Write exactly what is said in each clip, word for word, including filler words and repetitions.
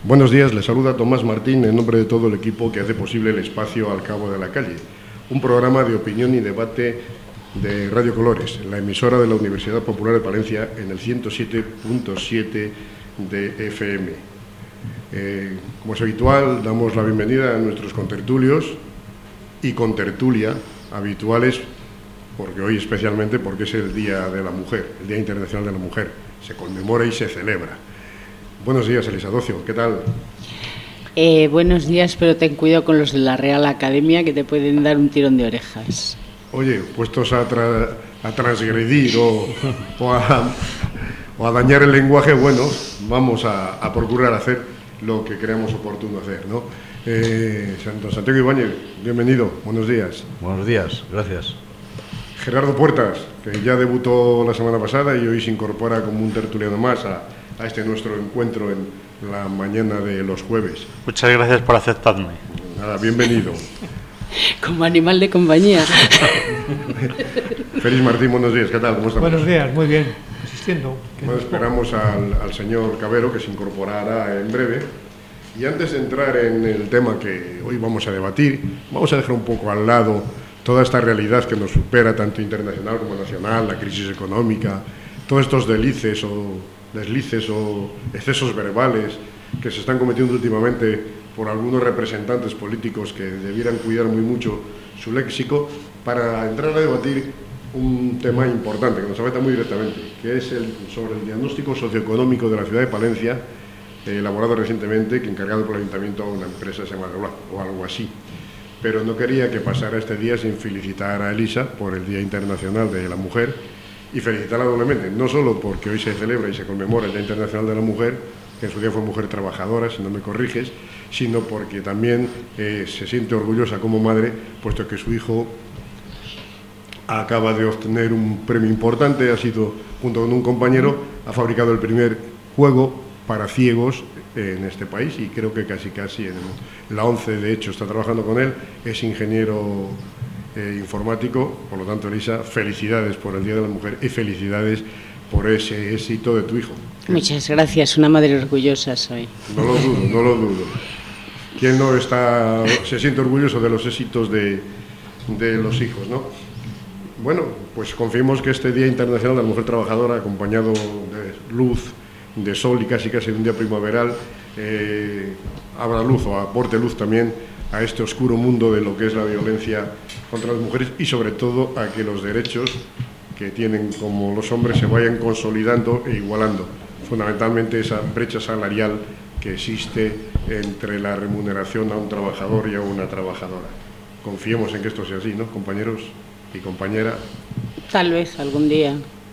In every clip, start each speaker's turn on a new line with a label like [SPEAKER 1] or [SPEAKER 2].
[SPEAKER 1] Buenos días, les saluda Tomás Martín en nombre de todo el equipo que hace posible el espacio Al Cabo de la Calle, un programa de opinión y debate de Radio Colores, la emisora de la Universidad Popular de Palencia en el ciento siete punto siete de F M. Eh, como es habitual, damos la bienvenida a nuestros contertulios y contertulia habituales, porque hoy especialmente porque es el Día de la Mujer, el Día Internacional de la Mujer, se conmemora y se celebra. Buenos días, Elisa Docio, ¿qué tal?
[SPEAKER 2] Eh, buenos días, pero ten cuidado con los de la Real Academia, que te pueden dar un tirón de orejas.
[SPEAKER 1] Oye, puestos a, tra a transgredir o, o, a, o a dañar el lenguaje, bueno, vamos a, a procurar hacer lo que creamos oportuno hacer, ¿no? Eh, Santo Santiago Ibáñez, bienvenido, buenos días.
[SPEAKER 3] Buenos días, gracias.
[SPEAKER 1] Gerardo Puertas, que ya debutó la semana pasada y hoy se incorpora como un tertuliano más a, a este nuestro encuentro en la mañana de los jueves.
[SPEAKER 4] Muchas gracias por aceptarme.
[SPEAKER 1] Nada, bienvenido.
[SPEAKER 2] Como animal de compañía.
[SPEAKER 1] Félix Martín, buenos días, ¿qué tal? ¿Cómo estamos?
[SPEAKER 5] Buenos días, muy bien, asistiendo.
[SPEAKER 1] Bueno, esperamos al, al señor Cabero, que se incorporará en breve. Y antes de entrar en el tema que hoy vamos a debatir, vamos a dejar un poco al lado toda esta realidad que nos supera, tanto internacional como nacional, la crisis económica, todos estos delices o deslices o excesos verbales que se están cometiendo últimamente por algunos representantes políticos que debieran cuidar muy mucho su léxico, para entrar a debatir un tema importante que nos afecta muy directamente, que es el, sobre el diagnóstico socioeconómico de la ciudad de Palencia, eh, elaborado recientemente, que encargado por el Ayuntamiento a una empresa llamada o algo así. Pero no quería que pasara este día sin felicitar a Elisa por el Día Internacional de la Mujer, y felicitarla doblemente, no solo porque hoy se celebra y se conmemora el Día Internacional de la Mujer, que en su día fue mujer trabajadora, si no me corriges, sino porque también eh, se siente orgullosa como madre, puesto que su hijo acaba de obtener un premio importante, ha sido, junto con un compañero, ha fabricado el primer juego para ciegos en este país, y creo que casi casi en la ONCE, de hecho, está trabajando con él, es ingeniero eh, informático. Por lo tanto, Elisa, felicidades por el Día de la Mujer y felicidades por ese éxito de tu hijo.
[SPEAKER 2] Muchas gracias, una madre orgullosa soy.
[SPEAKER 1] No lo dudo, no lo dudo. ¿Quién no está, se siente orgulloso de los éxitos de, de los hijos, no? Bueno, pues confiemos que este Día Internacional de la Mujer Trabajadora, acompañado de luz, de sol y casi casi de un día primaveral, eh, abra luz o aporte luz también a este oscuro mundo de lo que es la violencia contra las mujeres, y sobre todo a que los derechos que tienen como los hombres se vayan consolidando e igualando, fundamentalmente esa brecha salarial que existe entre la remuneración a un trabajador y a una trabajadora. Confiemos en que esto sea así, ¿no, compañeros y compañera?
[SPEAKER 2] Tal vez algún día.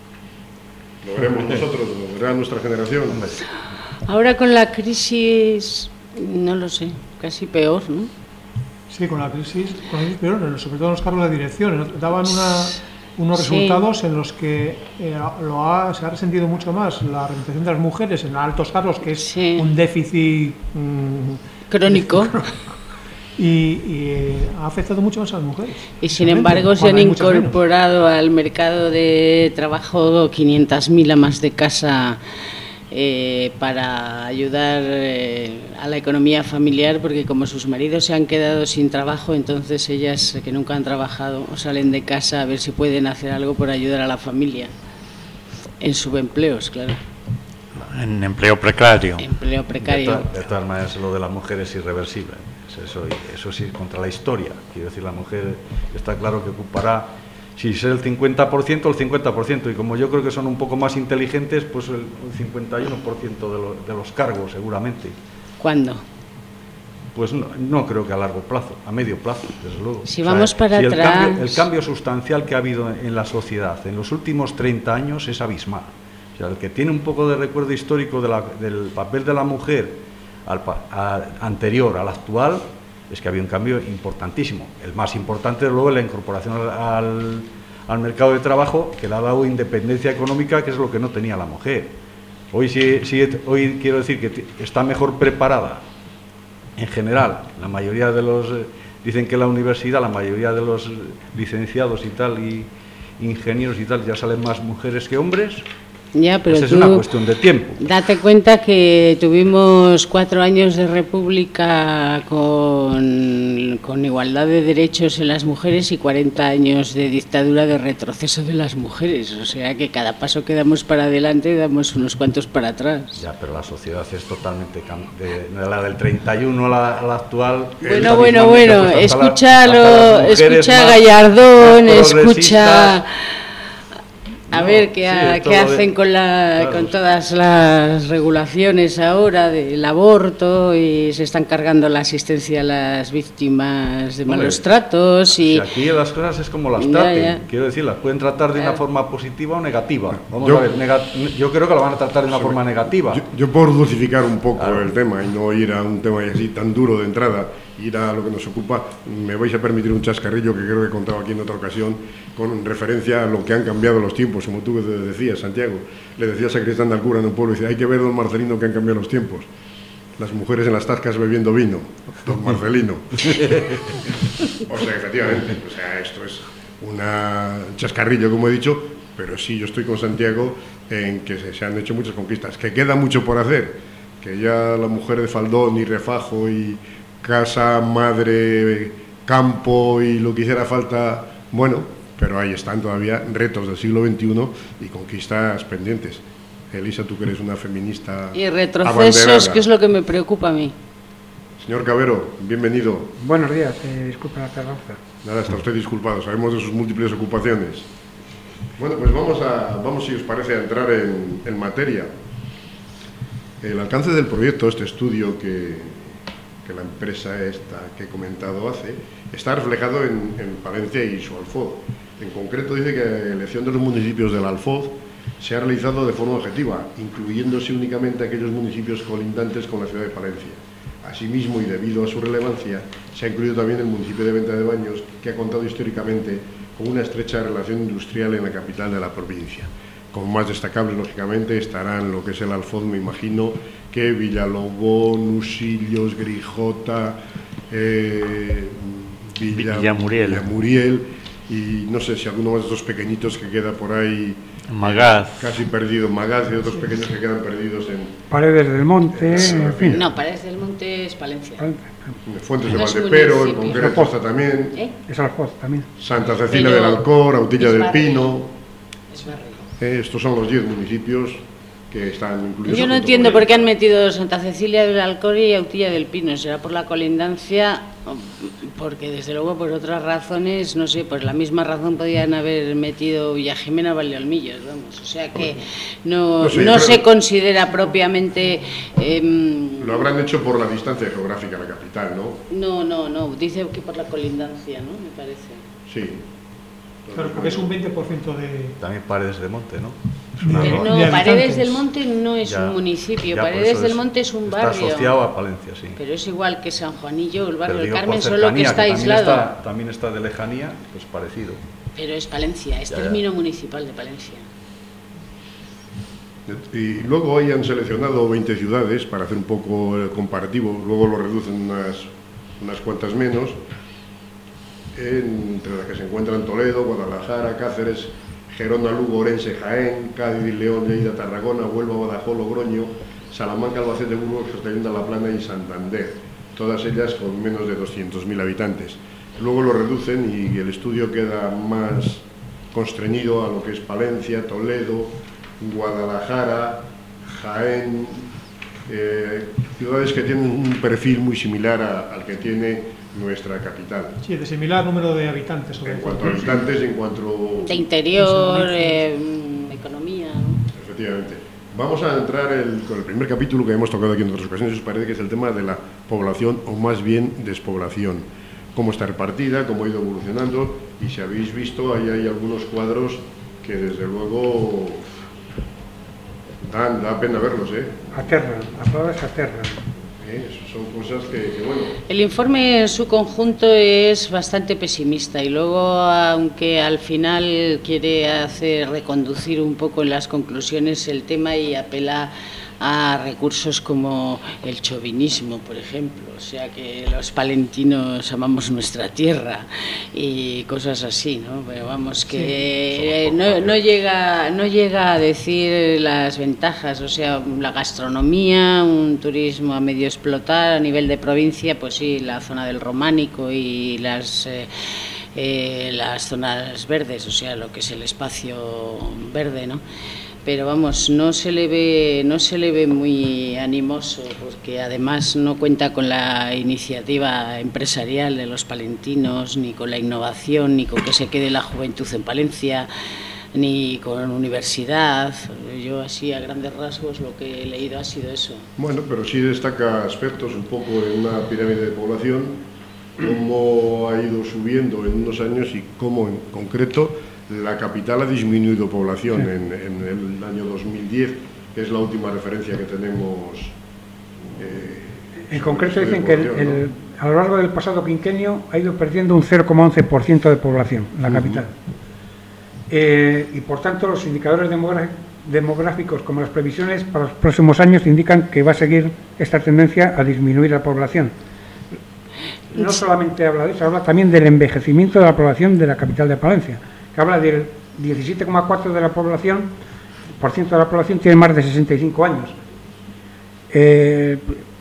[SPEAKER 1] Lo veremos nosotros, lo verá nuestra generación.
[SPEAKER 2] Ahora con la crisis, no lo sé, casi peor, ¿no?
[SPEAKER 5] Sí, con la crisis, con la crisis peor, sobre todo en los cargos de dirección, ¿no? Daban una, unos
[SPEAKER 2] sí.
[SPEAKER 5] resultados en los que eh, lo ha, se ha resentido mucho más la representación de las mujeres en altos cargos, que es sí. un déficit mmm,
[SPEAKER 2] crónico.
[SPEAKER 5] Y, y eh, ha afectado mucho más a las mujeres.
[SPEAKER 2] Y sin embargo se han incorporado al mercado de trabajo quinientas mil amas de casa eh, para ayudar eh, a la economía familiar, porque como sus maridos se han quedado sin trabajo, entonces ellas que nunca han trabajado salen de casa a ver si pueden hacer algo por ayudar a la familia en subempleos, claro.
[SPEAKER 4] En empleo precario.
[SPEAKER 2] Empleo precario.
[SPEAKER 3] De, to de todas maneras, lo de la mujer es irreversible. Eso, eso sí, contra la historia. Quiero decir, la mujer está claro que ocupará, si es el cincuenta por ciento, el cincuenta por ciento. Y como yo creo que son un poco más inteligentes, pues el cincuenta y uno por ciento de, lo, de los cargos, seguramente.
[SPEAKER 2] ¿Cuándo?
[SPEAKER 3] Pues no, no creo que a largo plazo, a medio plazo, desde luego.
[SPEAKER 2] Si vamos o sea, para
[SPEAKER 3] si
[SPEAKER 2] atrás...
[SPEAKER 3] El cambio, el cambio sustancial que ha habido en la sociedad en los últimos treinta años es abismal. O sea, el que tiene un poco de recuerdo histórico de la, del papel de la mujer al, a, anterior al actual, es que había un cambio importantísimo. El más importante, luego, es la incorporación al, al mercado de trabajo, que le ha dado independencia económica, que es lo que no tenía la mujer. Hoy, sí, sí, hoy quiero decir que está mejor preparada, en general. La mayoría de los, eh, dicen que la universidad, la mayoría de los licenciados y tal, y ingenieros y tal, ya salen más mujeres que hombres.
[SPEAKER 2] Ya, pero
[SPEAKER 3] Esa es
[SPEAKER 2] tú
[SPEAKER 3] una cuestión de tiempo.
[SPEAKER 2] Date cuenta que tuvimos cuatro años de república con, con igualdad de derechos en las mujeres y cuarenta años de dictadura de retroceso de las mujeres. O sea que cada paso que damos para adelante damos unos cuantos para atrás.
[SPEAKER 3] Ya, pero la sociedad es totalmente cam- de, de la del treinta y uno a la, a la actual.
[SPEAKER 2] Bueno, bueno, bueno, escúchalo, escucha a Gallardón, escucha... A no, ver qué, sí, ha, qué hacen de, con, la, claro. con todas las regulaciones ahora del aborto, y se están cargando la asistencia a las víctimas de Vale. malos tratos. Y
[SPEAKER 3] si aquí las cosas es como las traten, ya, ya. quiero decir, las pueden tratar de una forma positiva o negativa. Vamos yo, a ver, nega, yo creo que la van a tratar de una forma negativa.
[SPEAKER 1] Yo, yo por dosificar un poco claro. el tema y no ir a un tema así tan duro de entrada, ir a lo que nos ocupa, me vais a permitir un chascarrillo que creo que he contado aquí en otra ocasión, con referencia a lo que han cambiado los tiempos, como tú decías, Santiago. Le decías a Cristán al cura en un pueblo, dice, hay que ver, don Marcelino, que han cambiado los tiempos. Las mujeres en las tascas bebiendo vino, don Marcelino. O sea, efectivamente, o sea, esto es un chascarrillo, como he dicho, pero sí, yo estoy con Santiago en que se, se han hecho muchas conquistas, que queda mucho por hacer, que ya la mujer de faldón y refajo y casa, madre, campo y lo que hiciera falta, bueno, pero ahí están todavía retos del siglo veintiuno y conquistas pendientes. Elisa, tú que eres una feminista
[SPEAKER 2] y retrocesos, que es lo que me preocupa a mí.
[SPEAKER 1] Señor Cabero, bienvenido.
[SPEAKER 6] Buenos días, eh, disculpen la tardanza.
[SPEAKER 1] Nada, está usted disculpado, sabemos de sus múltiples ocupaciones. Bueno, pues vamos, a, vamos si os parece, a entrar en, en materia. El alcance del proyecto, este estudio que... que la empresa esta que he comentado hace, está reflejado en, en Palencia y su Alfoz. En concreto dice que la elección de los municipios del Alfoz se ha realizado de forma objetiva, incluyéndose únicamente aquellos municipios colindantes con la ciudad de Palencia. Asimismo, y debido a su relevancia, se ha incluido también el municipio de Venta de Baños, que ha contado históricamente con una estrecha relación industrial en la capital de la provincia. Como más destacables, lógicamente, estarán lo que es el Alfoz, me imagino, que Villalobos, Nusillos, Grijota, eh, Villa,
[SPEAKER 4] Villamuriel.
[SPEAKER 1] Villamuriel, y no sé si alguno más de estos pequeñitos que queda por ahí,
[SPEAKER 4] Magaz,
[SPEAKER 1] casi perdido, Magaz, y otros pequeños que quedan perdidos en
[SPEAKER 6] Paredes del Monte, en, en fin.
[SPEAKER 2] No, Paredes del Monte es Palencia.
[SPEAKER 1] Fuentes de Valdepero, en concreto está también.
[SPEAKER 6] ¿Eh? Es Alfoz también.
[SPEAKER 1] Santa Cecilia del Alcor, Autilla del
[SPEAKER 2] barrio.
[SPEAKER 1] Pino.
[SPEAKER 2] Es barrio.
[SPEAKER 1] Eh, estos son los diez municipios que están incluidos.
[SPEAKER 2] Yo no entiendo por qué han metido Santa Cecilia del Alcor y Autilla del Pino. Será por la colindancia, porque desde luego por otras razones, no sé, por la misma razón podían haber metido Villa Jimena o Valdeolmillos, vamos. O sea que no, no, sé, no se considera propiamente... Eh,
[SPEAKER 1] lo habrán hecho por la distancia geográfica a la capital, ¿no?
[SPEAKER 2] No, no, no, dice que por la colindancia, ¿no? Me parece.
[SPEAKER 1] Sí.
[SPEAKER 5] Claro, porque es un veinte por ciento de...
[SPEAKER 3] También Paredes del Monte, ¿no?
[SPEAKER 2] Pero no, de Paredes del Monte no es ya, un municipio, Paredes del Monte es un barrio.
[SPEAKER 3] Está asociado a Palencia, sí.
[SPEAKER 2] Pero es igual que San Juanillo, el barrio del Carmen, solo que está que aislado.
[SPEAKER 3] También está, también está de lejanía, pues parecido.
[SPEAKER 2] Pero es Palencia, es ya, término ya. municipal de Palencia.
[SPEAKER 1] Y luego ahí han seleccionado veinte ciudades para hacer un poco el comparativo, luego lo reducen unas, unas cuantas menos, entre las que se encuentran Toledo, Guadalajara, Cáceres, Gerona, Lugo, Orense, Jaén, Cádiz, León, Lleida, Tarragona, Huelva, Badajoz, Logroño, Salamanca, Albacete, Burgos, Castellón de la Plana y Santander, todas ellas con menos de doscientos mil habitantes. Luego lo reducen y el estudio queda más constreñido a lo que es Palencia, Toledo, Guadalajara, Jaén, eh, ciudades que tienen un perfil muy similar a, al que tiene nuestra capital.
[SPEAKER 5] Sí, de similar número de habitantes. Sobre
[SPEAKER 1] en cuanto a habitantes, en cuanto...
[SPEAKER 2] De interior, eh, economía.
[SPEAKER 1] Efectivamente. Vamos a entrar el, con el primer capítulo que hemos tocado aquí en otras ocasiones, os parece que es el tema de la población, o más bien despoblación. Cómo está repartida, cómo ha ido evolucionando, y si habéis visto, ahí hay algunos cuadros que desde luego dan, da pena verlos, ¿eh?
[SPEAKER 6] Aterran, las palabras aterran.
[SPEAKER 1] ¿eh? Son cosas que, que, bueno...
[SPEAKER 2] El informe en su conjunto es bastante pesimista y luego, aunque al final quiere hacer reconducir un poco en las conclusiones el tema y apela a recursos como el chauvinismo, por ejemplo, o sea que los palentinos amamos nuestra tierra y cosas así, ¿no? Pero vamos, que sí, no, no llega no llega a decir las ventajas, o sea, la gastronomía, un turismo a medio explotar a nivel de provincia, pues sí, la zona del Románico y las eh, eh, las zonas verdes, o sea, lo que es el espacio verde, ¿no? Pero vamos, no se le ve no se le ve muy animoso, porque además no cuenta con la iniciativa empresarial de los palentinos, ni con la innovación, ni con que se quede la juventud en Palencia, ni con universidad. Yo así a grandes rasgos lo que he leído ha sido eso.
[SPEAKER 1] Bueno, pero sí destaca aspectos un poco en una pirámide de población, cómo ha ido subiendo en unos años y cómo en concreto la capital ha disminuido población sí. en, en el año dos mil diez, que es la última referencia que tenemos.
[SPEAKER 6] Eh, en concreto dicen que el, el, ¿no? a lo largo del pasado quinquenio ha ido perdiendo un cero coma once por ciento de población, la capital. Uh-huh. eh, y por tanto los indicadores demográficos como las previsiones para los próximos años indican que va a seguir esta tendencia a disminuir la población. No solamente habla de eso, habla también del envejecimiento de la población de la capital de Palencia, que habla del diecisiete coma cuatro por ciento de la población, por ciento de la población tiene más de sesenta y cinco años. Eh,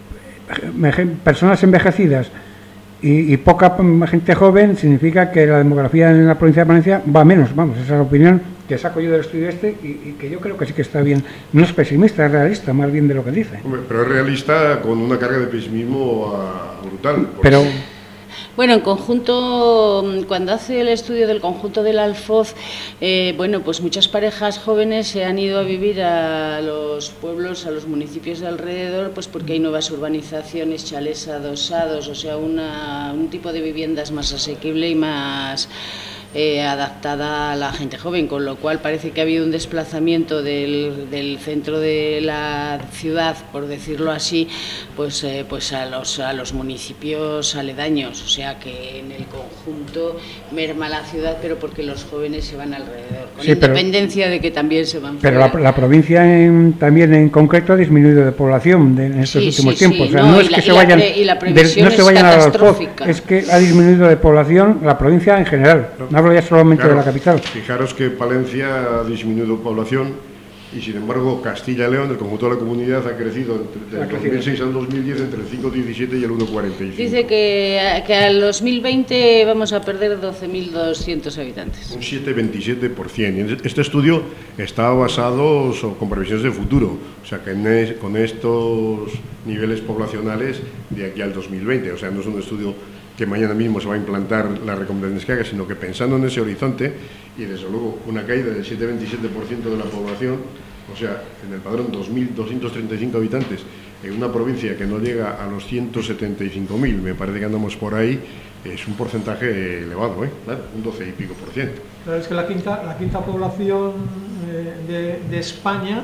[SPEAKER 6] personas envejecidas y, y poca gente joven significa que la demografía en la provincia de Palencia va a menos, vamos, esa es la opinión que saco yo del estudio este y, y que yo creo que sí que está bien. No es pesimista, es realista, más bien de lo que dice.
[SPEAKER 1] Hombre, pero es realista con una carga de pesimismo uh, brutal.
[SPEAKER 6] Pero...
[SPEAKER 2] Bueno, en conjunto, cuando hace el estudio del conjunto del Alfoz, eh, bueno, pues muchas parejas jóvenes se han ido a vivir a los pueblos, a los municipios de alrededor, pues porque hay nuevas urbanizaciones, chalés adosados, o sea, una, un tipo de viviendas más asequible y más eh, adaptada a la gente joven, con lo cual parece que ha habido un desplazamiento del, del centro de la ciudad, por decirlo así, pues, eh, pues a los, a los municipios aledaños, o sea que en el conjunto merma la ciudad, pero porque los jóvenes se van alrededor, con sí, independencia pero, de que también se van
[SPEAKER 6] pero
[SPEAKER 2] fuera.
[SPEAKER 6] Pero la, la provincia en, también en concreto ha disminuido de población de, en estos sí, últimos sí, tiempos, sí, o sea, no, no es la, que se vayan, pre, de, no se vayan al Alfoz, es que ha disminuido de población la provincia en general, no hablo ya solamente claro, de la capital.
[SPEAKER 1] Fijaros que Palencia ha disminuido población y sin embargo Castilla y León, el conjunto de la comunidad, ha crecido entre el dos mil seis al dos mil diez entre el cinco coma diecisiete y el uno coma cuarenta y cinco.
[SPEAKER 2] Dice que, que al dos mil veinte vamos a perder doce mil doscientos habitantes.
[SPEAKER 1] Un siete coma veintisiete por ciento. Este estudio está basado con previsiones de futuro, o sea que en es, con estos niveles poblacionales de aquí al dos mil veinte, o sea, no es un estudio que mañana mismo se va a implantar las recomendaciones que haga, sino que pensando en ese horizonte y desde luego una caída del siete coma veintisiete por ciento de la población, o sea, en el padrón dos mil doscientos treinta y cinco habitantes, en una provincia que no llega a los ciento setenta y cinco mil, me parece que andamos por ahí, es un porcentaje elevado, ¿eh? Claro, un doce y pico por ciento.
[SPEAKER 5] Claro, es que la quinta, la quinta población eh, de, de España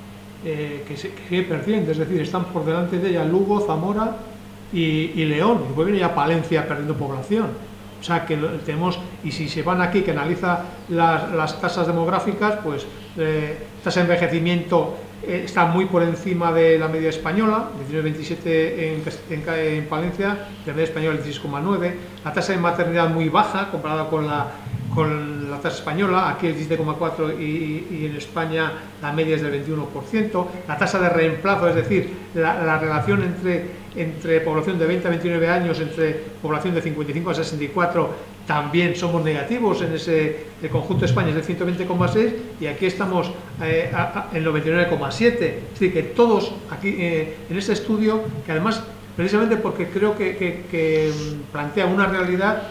[SPEAKER 5] eh, que se que percibe, es decir, están por delante de ella Lugo, Zamora y, y León, y después viene ya Palencia perdiendo población. O sea, que tenemos, y si se van aquí, que analiza las, las tasas demográficas, pues eh, tasa de envejecimiento eh, está muy por encima de la media española, diecinueve coma veintisiete en, en, en Palencia, la media española dieciséis coma nueve, la tasa de maternidad muy baja comparada con la, con la tasa española, aquí el diecisiete coma cuatro y, y en España la media es del veintiuno por ciento, la tasa de reemplazo, es decir, la, la relación entre entre población de veinte a veintinueve años, entre población de cincuenta y cinco a sesenta y cuatro, también somos negativos en ese el conjunto de España, es de ciento veinte coma seis y aquí estamos eh, a, a, en noventa y nueve coma siete. Es decir, que todos aquí eh, en este estudio, que además, precisamente porque creo que, que, que plantea una realidad,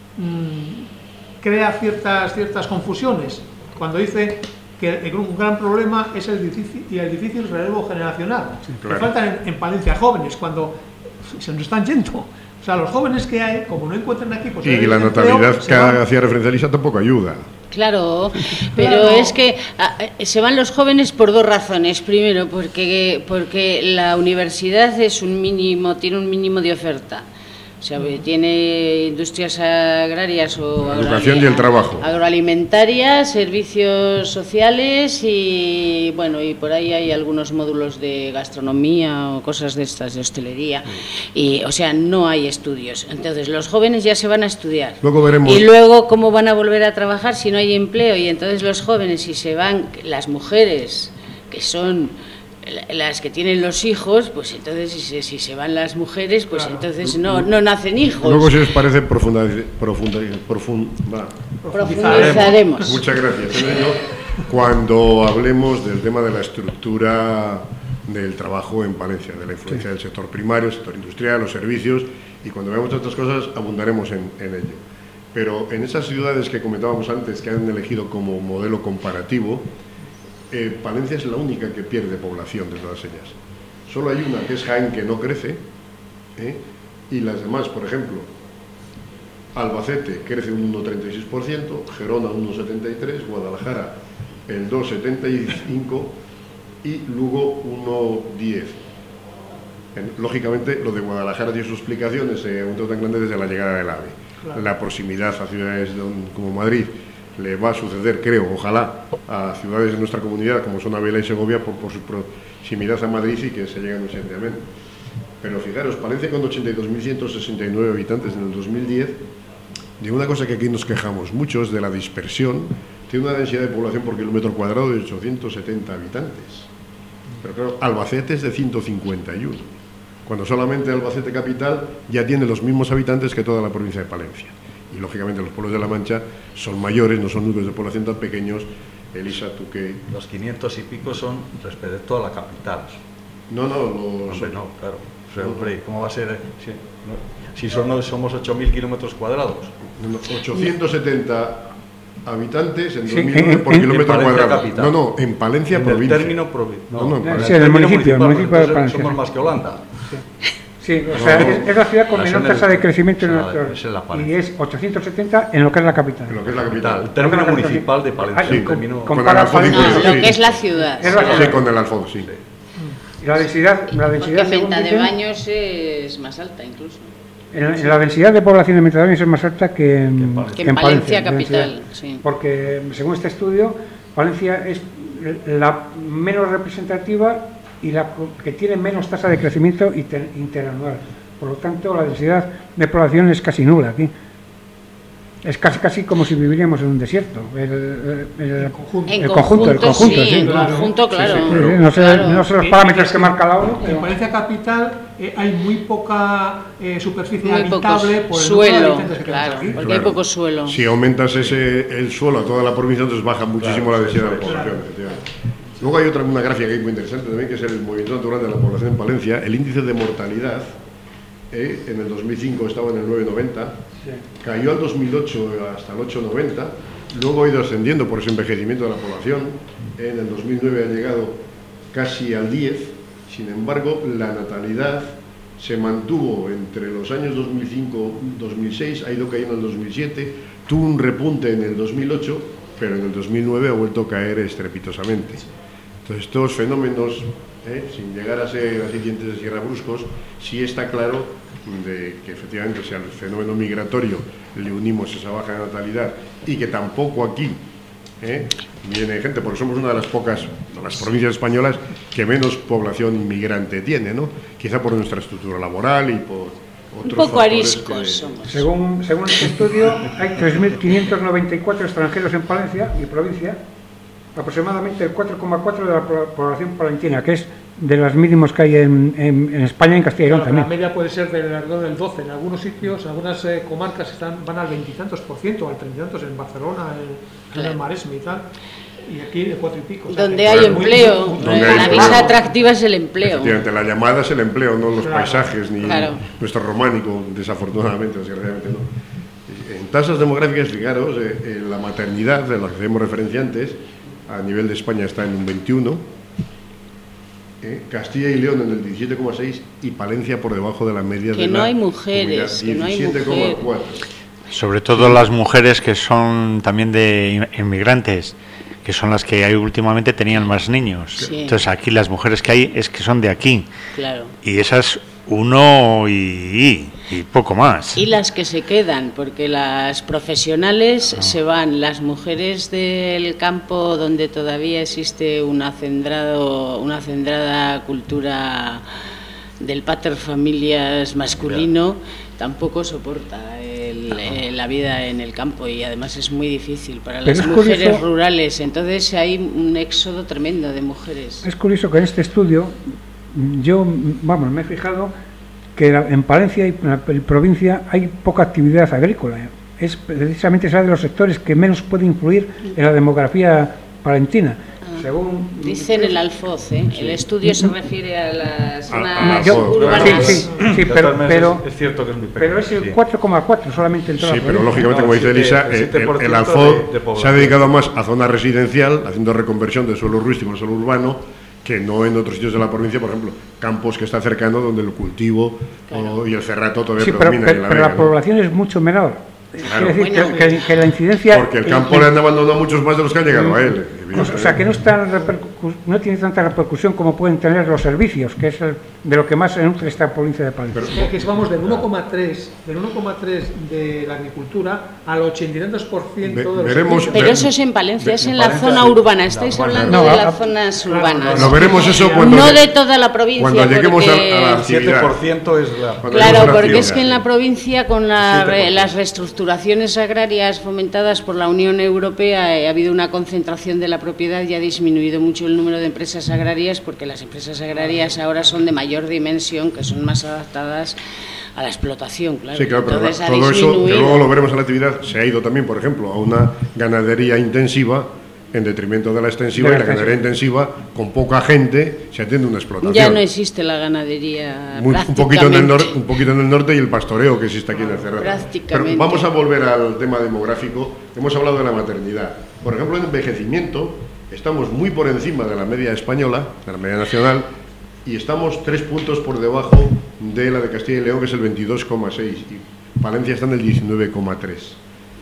[SPEAKER 5] mmm, crea ciertas, ciertas confusiones, cuando dice que un gran problema es el difícil, y el difícil relevo generacional. Sí, claro. Que faltan en, en Palencia jóvenes cuando se nos están yendo. O sea, los jóvenes que hay, como no encuentran aquí... Pues
[SPEAKER 1] y la natalidad que hacía referencia a Lisa tampoco ayuda.
[SPEAKER 2] Claro, pero claro. Es que a, se van los jóvenes por dos razones. Primero, porque porque la universidad es un mínimo, tiene un mínimo de oferta. O sea, tiene industrias agrarias o
[SPEAKER 1] la educación y el trabajo,
[SPEAKER 2] agroalimentarias, servicios sociales y bueno, y por ahí hay algunos módulos de gastronomía o cosas de estas, de hostelería. Y o sea, no hay estudios. Entonces, los jóvenes ya se van a estudiar.
[SPEAKER 1] Luego veremos.
[SPEAKER 2] Y luego cómo van a volver a trabajar si no hay empleo. Y entonces los jóvenes, si se van, las mujeres que son las que tienen los hijos, pues entonces si se, si se van las mujeres, pues claro. entonces no, no nacen hijos.
[SPEAKER 1] Luego, si os parece, profundizaremos. Profunda, profund,
[SPEAKER 2] profundizaremos.
[SPEAKER 1] Muchas gracias. Cuando hablemos del tema de la estructura del trabajo en Palencia, de la influencia sí. del sector primario, el sector industrial, los servicios, y cuando veamos otras cosas abundaremos en, en ello. Pero en esas ciudades que comentábamos antes, que han elegido como modelo comparativo, Eh, Palencia es la única que pierde población de todas ellas. Solo hay una, que es Jaén, que no crece, ¿eh? y las demás, por ejemplo, Albacete crece un uno coma treinta y seis por ciento, Gerona un uno coma setenta y tres por ciento, Guadalajara el dos coma setenta y cinco por ciento y Lugo uno coma diez por ciento. Lógicamente, lo de Guadalajara tiene sus explicaciones, se ha aumentado tan grande desde la llegada del AVE. Claro. La proximidad a ciudades como Madrid le va a suceder, creo, ojalá, a ciudades de nuestra comunidad como son Ávila y Segovia por, por su proximidad a Madrid y que se llegan urgentemente. Pero fijaros, Palencia con ochenta y dos mil ciento sesenta y nueve habitantes en el dos mil diez, de una cosa que aquí nos quejamos muchos, de la dispersión, tiene una densidad de población por kilómetro cuadrado de ochocientos setenta habitantes. Pero claro, Albacete es de ciento cincuenta y uno, cuando solamente Albacete capital ya tiene los mismos habitantes que toda la provincia de Palencia. Y lógicamente los pueblos de La Mancha son mayores, no son núcleos de población tan pequeños. Elisa, tú que...
[SPEAKER 3] Los quinientos y pico son respecto a la capital.
[SPEAKER 1] No, no, los...
[SPEAKER 3] Hombre, no, claro. O sea, hombre, ¿cómo va a ser? Si, no, si son, somos ocho mil kilómetros cuadrados.
[SPEAKER 1] No, ochocientos setenta habitantes en dos mil nueve sí, por en, kilómetro en cuadrado.
[SPEAKER 3] Capital.
[SPEAKER 1] No, no, en Palencia
[SPEAKER 3] en
[SPEAKER 1] provincia.
[SPEAKER 3] El término provincia.
[SPEAKER 1] No, no,
[SPEAKER 3] no, en
[SPEAKER 6] sí, en el municipio, el municipio de Palencia.
[SPEAKER 3] Somos más que Holanda.
[SPEAKER 6] Sí. Sí, o sea, no, es, es la ciudad con menor tasa de crecimiento en
[SPEAKER 3] la,
[SPEAKER 6] el, es y es ochocientos setenta en lo que es la capital.
[SPEAKER 1] En lo que es la capital.
[SPEAKER 3] El término municipal de Palencia.
[SPEAKER 1] Sí,
[SPEAKER 3] con, con,
[SPEAKER 1] con el Alfonsín.
[SPEAKER 2] No, lo que es la ciudad.
[SPEAKER 1] Es la sí, con el Alfonsín. Sí.
[SPEAKER 6] Y la densidad, la densidad
[SPEAKER 2] porque Menta de Baños es más alta incluso.
[SPEAKER 6] En, en la densidad de población de Menta de Baños es más alta que en,
[SPEAKER 2] que en Palencia,
[SPEAKER 6] Palencia
[SPEAKER 2] capital. Sí.
[SPEAKER 6] Porque según este estudio, Palencia es la menos representativa y la que tiene menos tasa de crecimiento inter, interanual. Por lo tanto, la densidad de población es casi nula aquí. Es casi casi como si viviríamos en un desierto. El, el, el,
[SPEAKER 2] el conjunto,
[SPEAKER 6] el conjunto, el conjunto,
[SPEAKER 2] sí,
[SPEAKER 6] sí.
[SPEAKER 2] El conjunto, claro.
[SPEAKER 6] Sí, sí, sí. No, sé, claro. no sé los parámetros que marca la ONU.
[SPEAKER 5] En Palencia capital eh, hay muy poca eh, superficie
[SPEAKER 2] muy
[SPEAKER 5] habitable por el
[SPEAKER 2] suelo,
[SPEAKER 5] número de
[SPEAKER 2] claro,
[SPEAKER 5] aquí.
[SPEAKER 2] porque
[SPEAKER 1] claro.
[SPEAKER 2] hay poco suelo.
[SPEAKER 1] Si aumentas ese el suelo a toda la provincia, entonces baja muchísimo claro, la densidad de población. Claro. Luego hay otra una gráfica que es muy interesante también, que es el movimiento natural de la población en Palencia. El índice de mortalidad eh, en el dos mil cinco estaba en el nueve coma noventa, sí. Cayó al dos mil ocho hasta el ocho coma noventa, luego ha ido ascendiendo por ese envejecimiento de la población. En el dos mil nueve ha llegado casi al diez. Sin embargo, la natalidad se mantuvo entre los años dos mil cinco y dos mil seis, ha ido cayendo en el dos mil siete, tuvo un repunte en el dos mil ocho, pero en el dos mil nueve ha vuelto a caer estrepitosamente. Entonces, estos fenómenos, eh, sin llegar a ser así dientes de sierra bruscos, sí está claro de que efectivamente, si al fenómeno migratorio le unimos esa baja natalidad y que tampoco aquí eh, viene gente, porque somos una de las pocas, de las provincias españolas que menos población inmigrante tiene, ¿no? Quizá por nuestra estructura laboral y por otros
[SPEAKER 2] un poco
[SPEAKER 1] factores
[SPEAKER 2] ariscos
[SPEAKER 1] que...
[SPEAKER 2] somos.
[SPEAKER 6] Según, según este estudio, hay tres mil quinientos noventa y cuatro extranjeros en Palencia y provincia, aproximadamente el cuatro coma cuatro de la población palentina, que es de los mínimos que hay en, en, en España y en Castilla y León
[SPEAKER 5] claro,
[SPEAKER 6] también.
[SPEAKER 5] La media puede ser del alrededor del doce, en algunos sitios, en algunas eh, comarcas están, van al veintitantos por ciento, al treinta y tantos, en Barcelona, en, claro. en el Maresme y tal, y aquí de cuatro y pico. O sea,
[SPEAKER 2] donde hay empleo, muy, muy, muy, la visa atractiva es el empleo.
[SPEAKER 1] Efectivamente, la llamada es el empleo, no los claro. paisajes, ni
[SPEAKER 2] claro.
[SPEAKER 1] nuestro románico, desafortunadamente, desgraciadamente no. En tasas demográficas, fijaros, eh, eh, la maternidad, de la que hacemos referencia antes, a nivel de España está en un veintiuno, eh, Castilla y León en el diecisiete coma seis y Palencia por debajo de la media
[SPEAKER 2] que
[SPEAKER 1] de
[SPEAKER 2] no
[SPEAKER 1] la
[SPEAKER 2] hay mujeres,
[SPEAKER 1] diecisiete coma cuatro.
[SPEAKER 4] Sobre todo las mujeres que son también de inmigrantes, que son las que hay últimamente tenían más niños. Sí. Entonces aquí las mujeres que hay es que son de aquí.
[SPEAKER 2] Claro.
[SPEAKER 4] Y esas uno y, y poco más.
[SPEAKER 2] Y las que se quedan, porque las profesionales no. se van, las mujeres del campo donde todavía existe una centrado, una centrada cultura del pater familias masculino, tampoco soporta el, el, la vida en el campo, y además es muy difícil para las mujeres curioso, rurales. Entonces hay un éxodo tremendo de mujeres.
[SPEAKER 6] Es curioso que en este estudio yo, vamos, me he fijado que en Palencia y en provincia hay poca actividad agrícola. Es precisamente esa de los sectores que menos puede influir en la demografía palentina. Según
[SPEAKER 2] dicen el Alfoz, ¿eh? Sí. El estudio se refiere a las zonas ah, urbanas.
[SPEAKER 6] Sí, sí, sí, pero, pero,
[SPEAKER 3] es cierto que es muy pequeño.
[SPEAKER 6] Pero es el cuatro coma cuatro solamente en toda
[SPEAKER 1] sí,
[SPEAKER 6] la
[SPEAKER 1] pero lógicamente, no, como dice Elisa, el, el, el Alfoz de, de se ha dedicado más a zona residencial, haciendo reconversión de suelo rústico a suelo urbano, que no en otros sitios de la provincia, por ejemplo, Campos, que está cercano, donde el cultivo claro. o, y el cerrato todavía
[SPEAKER 6] sí,
[SPEAKER 1] predominan.
[SPEAKER 6] Pero,
[SPEAKER 1] en la
[SPEAKER 6] pero
[SPEAKER 1] vega,
[SPEAKER 6] la
[SPEAKER 1] ¿no?
[SPEAKER 6] población es mucho menor.
[SPEAKER 1] Claro.
[SPEAKER 6] Quiere decir
[SPEAKER 2] Bueno,
[SPEAKER 6] que, que, que la incidencia...
[SPEAKER 1] Porque el campo le han abandonado a muchos más de los que han llegado a él.
[SPEAKER 6] O sea, que no, está no tiene tanta repercusión como pueden tener los servicios, que es el, de lo que más se nutre esta provincia de Palencia.
[SPEAKER 5] Pero que vamos del uno coma tres del uno coma tres de la agricultura al ochenta y tantos por ciento de los
[SPEAKER 1] veremos,
[SPEAKER 2] Pero eso es en Palencia, es en la
[SPEAKER 3] Palencia,
[SPEAKER 2] zona
[SPEAKER 3] sí.
[SPEAKER 2] urbana, estáis
[SPEAKER 3] No,
[SPEAKER 2] hablando
[SPEAKER 6] no,
[SPEAKER 2] de
[SPEAKER 6] a,
[SPEAKER 2] las
[SPEAKER 6] a,
[SPEAKER 2] zonas urbanas.
[SPEAKER 1] Lo veremos eso cuando...
[SPEAKER 2] No de toda la provincia.
[SPEAKER 1] Cuando lleguemos
[SPEAKER 2] porque...
[SPEAKER 1] a, a la
[SPEAKER 3] El siete por ciento es la...
[SPEAKER 2] Claro, porque es que en la provincia, con la, las reestructuraciones agrarias fomentadas por la Unión Europea, eh, ha habido una concentración de la propiedad y ha disminuido mucho el número de empresas agrarias, porque las empresas agrarias ahora son de mayor dimensión, que son más adaptadas a la explotación, claro.
[SPEAKER 1] Sí, claro, pero
[SPEAKER 2] entonces,
[SPEAKER 1] todo eso, que luego lo veremos en la actividad, se ha ido también, por ejemplo, a una ganadería intensiva en detrimento de la extensiva, de la y la ganadería intensiva, con poca gente, se atiende una explotación.
[SPEAKER 2] Ya no existe la ganadería
[SPEAKER 1] Muy, un, poquito en el nor, un poquito en el norte y el pastoreo que existe aquí en el Cerrado.
[SPEAKER 2] Prácticamente.
[SPEAKER 1] Pero vamos a volver al tema demográfico. Hemos hablado de la maternidad. Por ejemplo, en envejecimiento estamos muy por encima de la media española, de la media nacional, y estamos tres puntos por debajo de la de Castilla y León, que es el veintidós coma seis, y Palencia está en el diecinueve coma tres.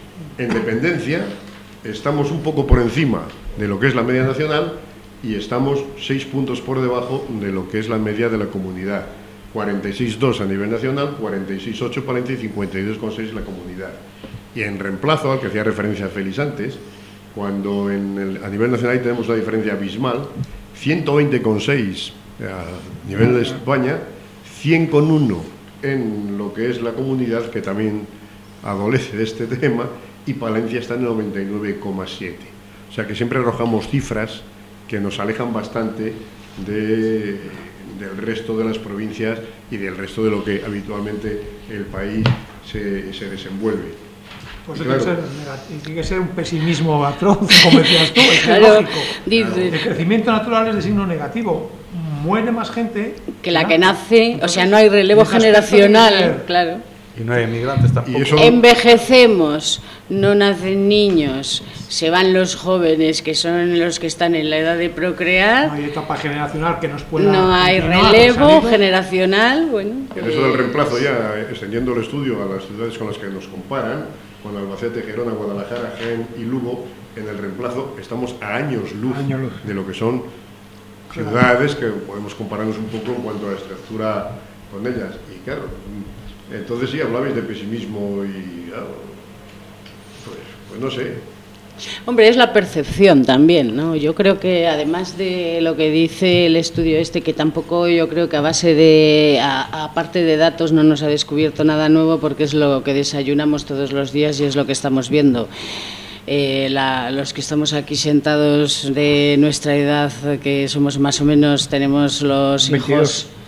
[SPEAKER 1] En dependencia estamos un poco por encima de lo que es la media nacional y estamos seis puntos por debajo de lo que es la media de la comunidad. cuarenta y seis coma dos a nivel nacional, cuarenta y seis coma ocho Palencia y cincuenta y dos coma seis la comunidad. Y en reemplazo al que hacía referencia a Félix antes, cuando en el, a nivel nacional tenemos una diferencia abismal, ciento veinte coma seis a nivel de España, cien coma uno en lo que es la comunidad, que también adolece de este tema, y Palencia está en el noventa y nueve coma siete. O sea que siempre arrojamos cifras que nos alejan bastante de, del resto de las provincias y del resto de lo que habitualmente el país se, se desenvuelve.
[SPEAKER 5] Pues claro. tiene, que ser, tiene que ser un pesimismo atroz, como decías tú, es
[SPEAKER 2] claro,
[SPEAKER 5] lógico. Dice. El crecimiento natural es de signo negativo. Muere más gente
[SPEAKER 2] que la que nace, entonces, o sea, no hay relevo generacional, claro.
[SPEAKER 3] Y no hay emigrantes tampoco.
[SPEAKER 2] Eso... Envejecemos, no nacen niños, se van los jóvenes, que son los que están en la edad de procrear.
[SPEAKER 5] No hay etapa generacional que nos pueda...
[SPEAKER 2] No hay relevo generacional, bueno.
[SPEAKER 1] En eso del reemplazo, ya extendiendo el estudio a las ciudades con las que nos comparan, con Albacete, Gerona, Guadalajara, Jaén y Lugo, en el reemplazo estamos a años luz, Año luz. de lo que son ciudades que podemos compararnos un poco en cuanto a la estructura con ellas. Y claro, entonces sí, hablabais de pesimismo y claro, pues, pues no sé.
[SPEAKER 2] Hombre, es la percepción también, ¿no? Yo creo que además de lo que dice el estudio este, que tampoco yo creo que a base de, aparte de datos, no nos ha descubierto nada nuevo, porque es lo que desayunamos todos los días y es lo que estamos viendo. Eh, la, los que estamos aquí sentados de nuestra edad, que somos más o menos, tenemos los
[SPEAKER 6] veintidós.
[SPEAKER 2] Hijos...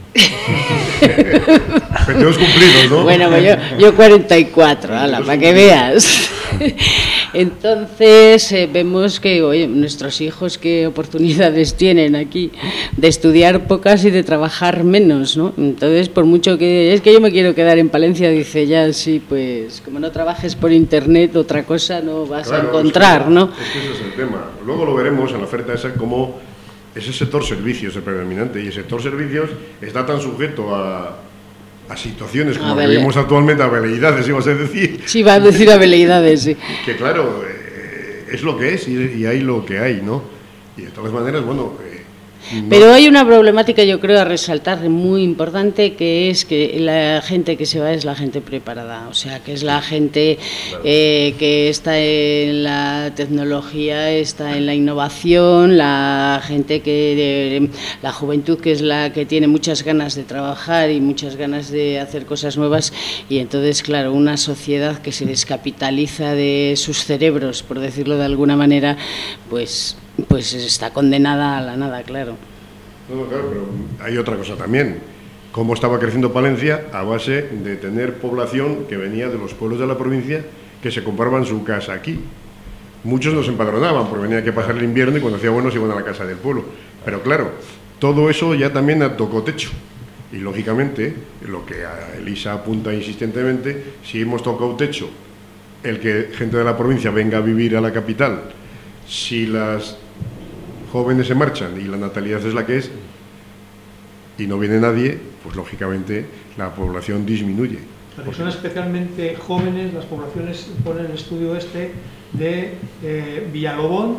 [SPEAKER 1] veintidós cumplidos, ¿no?
[SPEAKER 2] Bueno, pues yo, yo cuarenta y cuatro, ala, para que veas. Entonces eh, vemos que, oye, nuestros hijos qué oportunidades tienen aquí de estudiar pocas y de trabajar menos, ¿no? Entonces, por mucho que... Es que yo me quiero quedar en Palencia, dice ya, sí, pues como no trabajes por internet, otra cosa no vas claro, a encontrar,
[SPEAKER 1] es que,
[SPEAKER 2] ¿no?
[SPEAKER 1] Es que ese es el tema. Luego lo veremos en la oferta esa como ese sector servicios el predominante, y el sector servicios está tan sujeto a... a situaciones como que vivimos actualmente, a veleidades, ibas a decir.
[SPEAKER 2] Sí, va a decir a veleidades, sí.
[SPEAKER 1] Que claro, eh, es lo que es y, y hay lo que hay, ¿no? Y de todas maneras, bueno... Eh, no.
[SPEAKER 2] Pero hay una problemática, yo creo, a resaltar muy importante, que es que la gente que se va es la gente preparada, o sea, que es la gente eh, que está en la tecnología, está en la innovación, la gente que, de, la juventud, que es la que tiene muchas ganas de trabajar y muchas ganas de hacer cosas nuevas, y entonces, claro, una sociedad que se descapitaliza de sus cerebros, por decirlo de alguna manera, pues... pues está condenada a la nada, claro.
[SPEAKER 1] No, claro, pero hay otra cosa también. Cómo estaba creciendo Palencia a base de tener población que venía de los pueblos de la provincia, que se compraban su casa aquí. Muchos nos empadronaban porque venía que pasar el invierno y cuando hacía bueno se iban a la casa del pueblo. Pero claro, todo eso ya también tocó techo. Y lógicamente, lo que a Elisa apunta insistentemente, si hemos tocado techo, el que gente de la provincia venga a vivir a la capital, si las jóvenes se marchan y la natalidad es la que es y no viene nadie, pues lógicamente la población disminuye.
[SPEAKER 5] Porque son especialmente jóvenes las poblaciones, pone el estudio este, de eh, Villalobón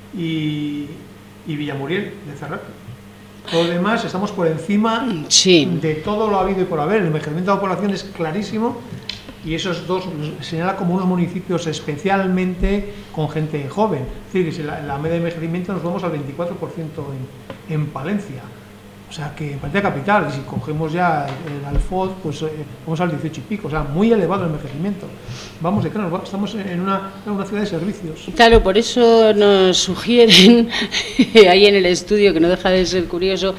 [SPEAKER 5] y, y Villamuriel, de Cerrato. Todo lo demás estamos por encima
[SPEAKER 2] sí.
[SPEAKER 5] de todo lo habido y por haber. El envejecimiento de la población es clarísimo. Y esos dos señala como unos municipios especialmente con gente joven. Es decir, que la, la media de envejecimiento nos vamos al veinticuatro por ciento en, en Palencia. O sea, que en Palencia capital, y si cogemos ya el Alfoz, pues eh, vamos al dieciocho y pico. O sea, muy elevado el envejecimiento. Vamos de cara, estamos en una, en una ciudad de servicios.
[SPEAKER 2] Claro, por eso nos sugieren, ahí en el estudio, que no deja de ser curioso,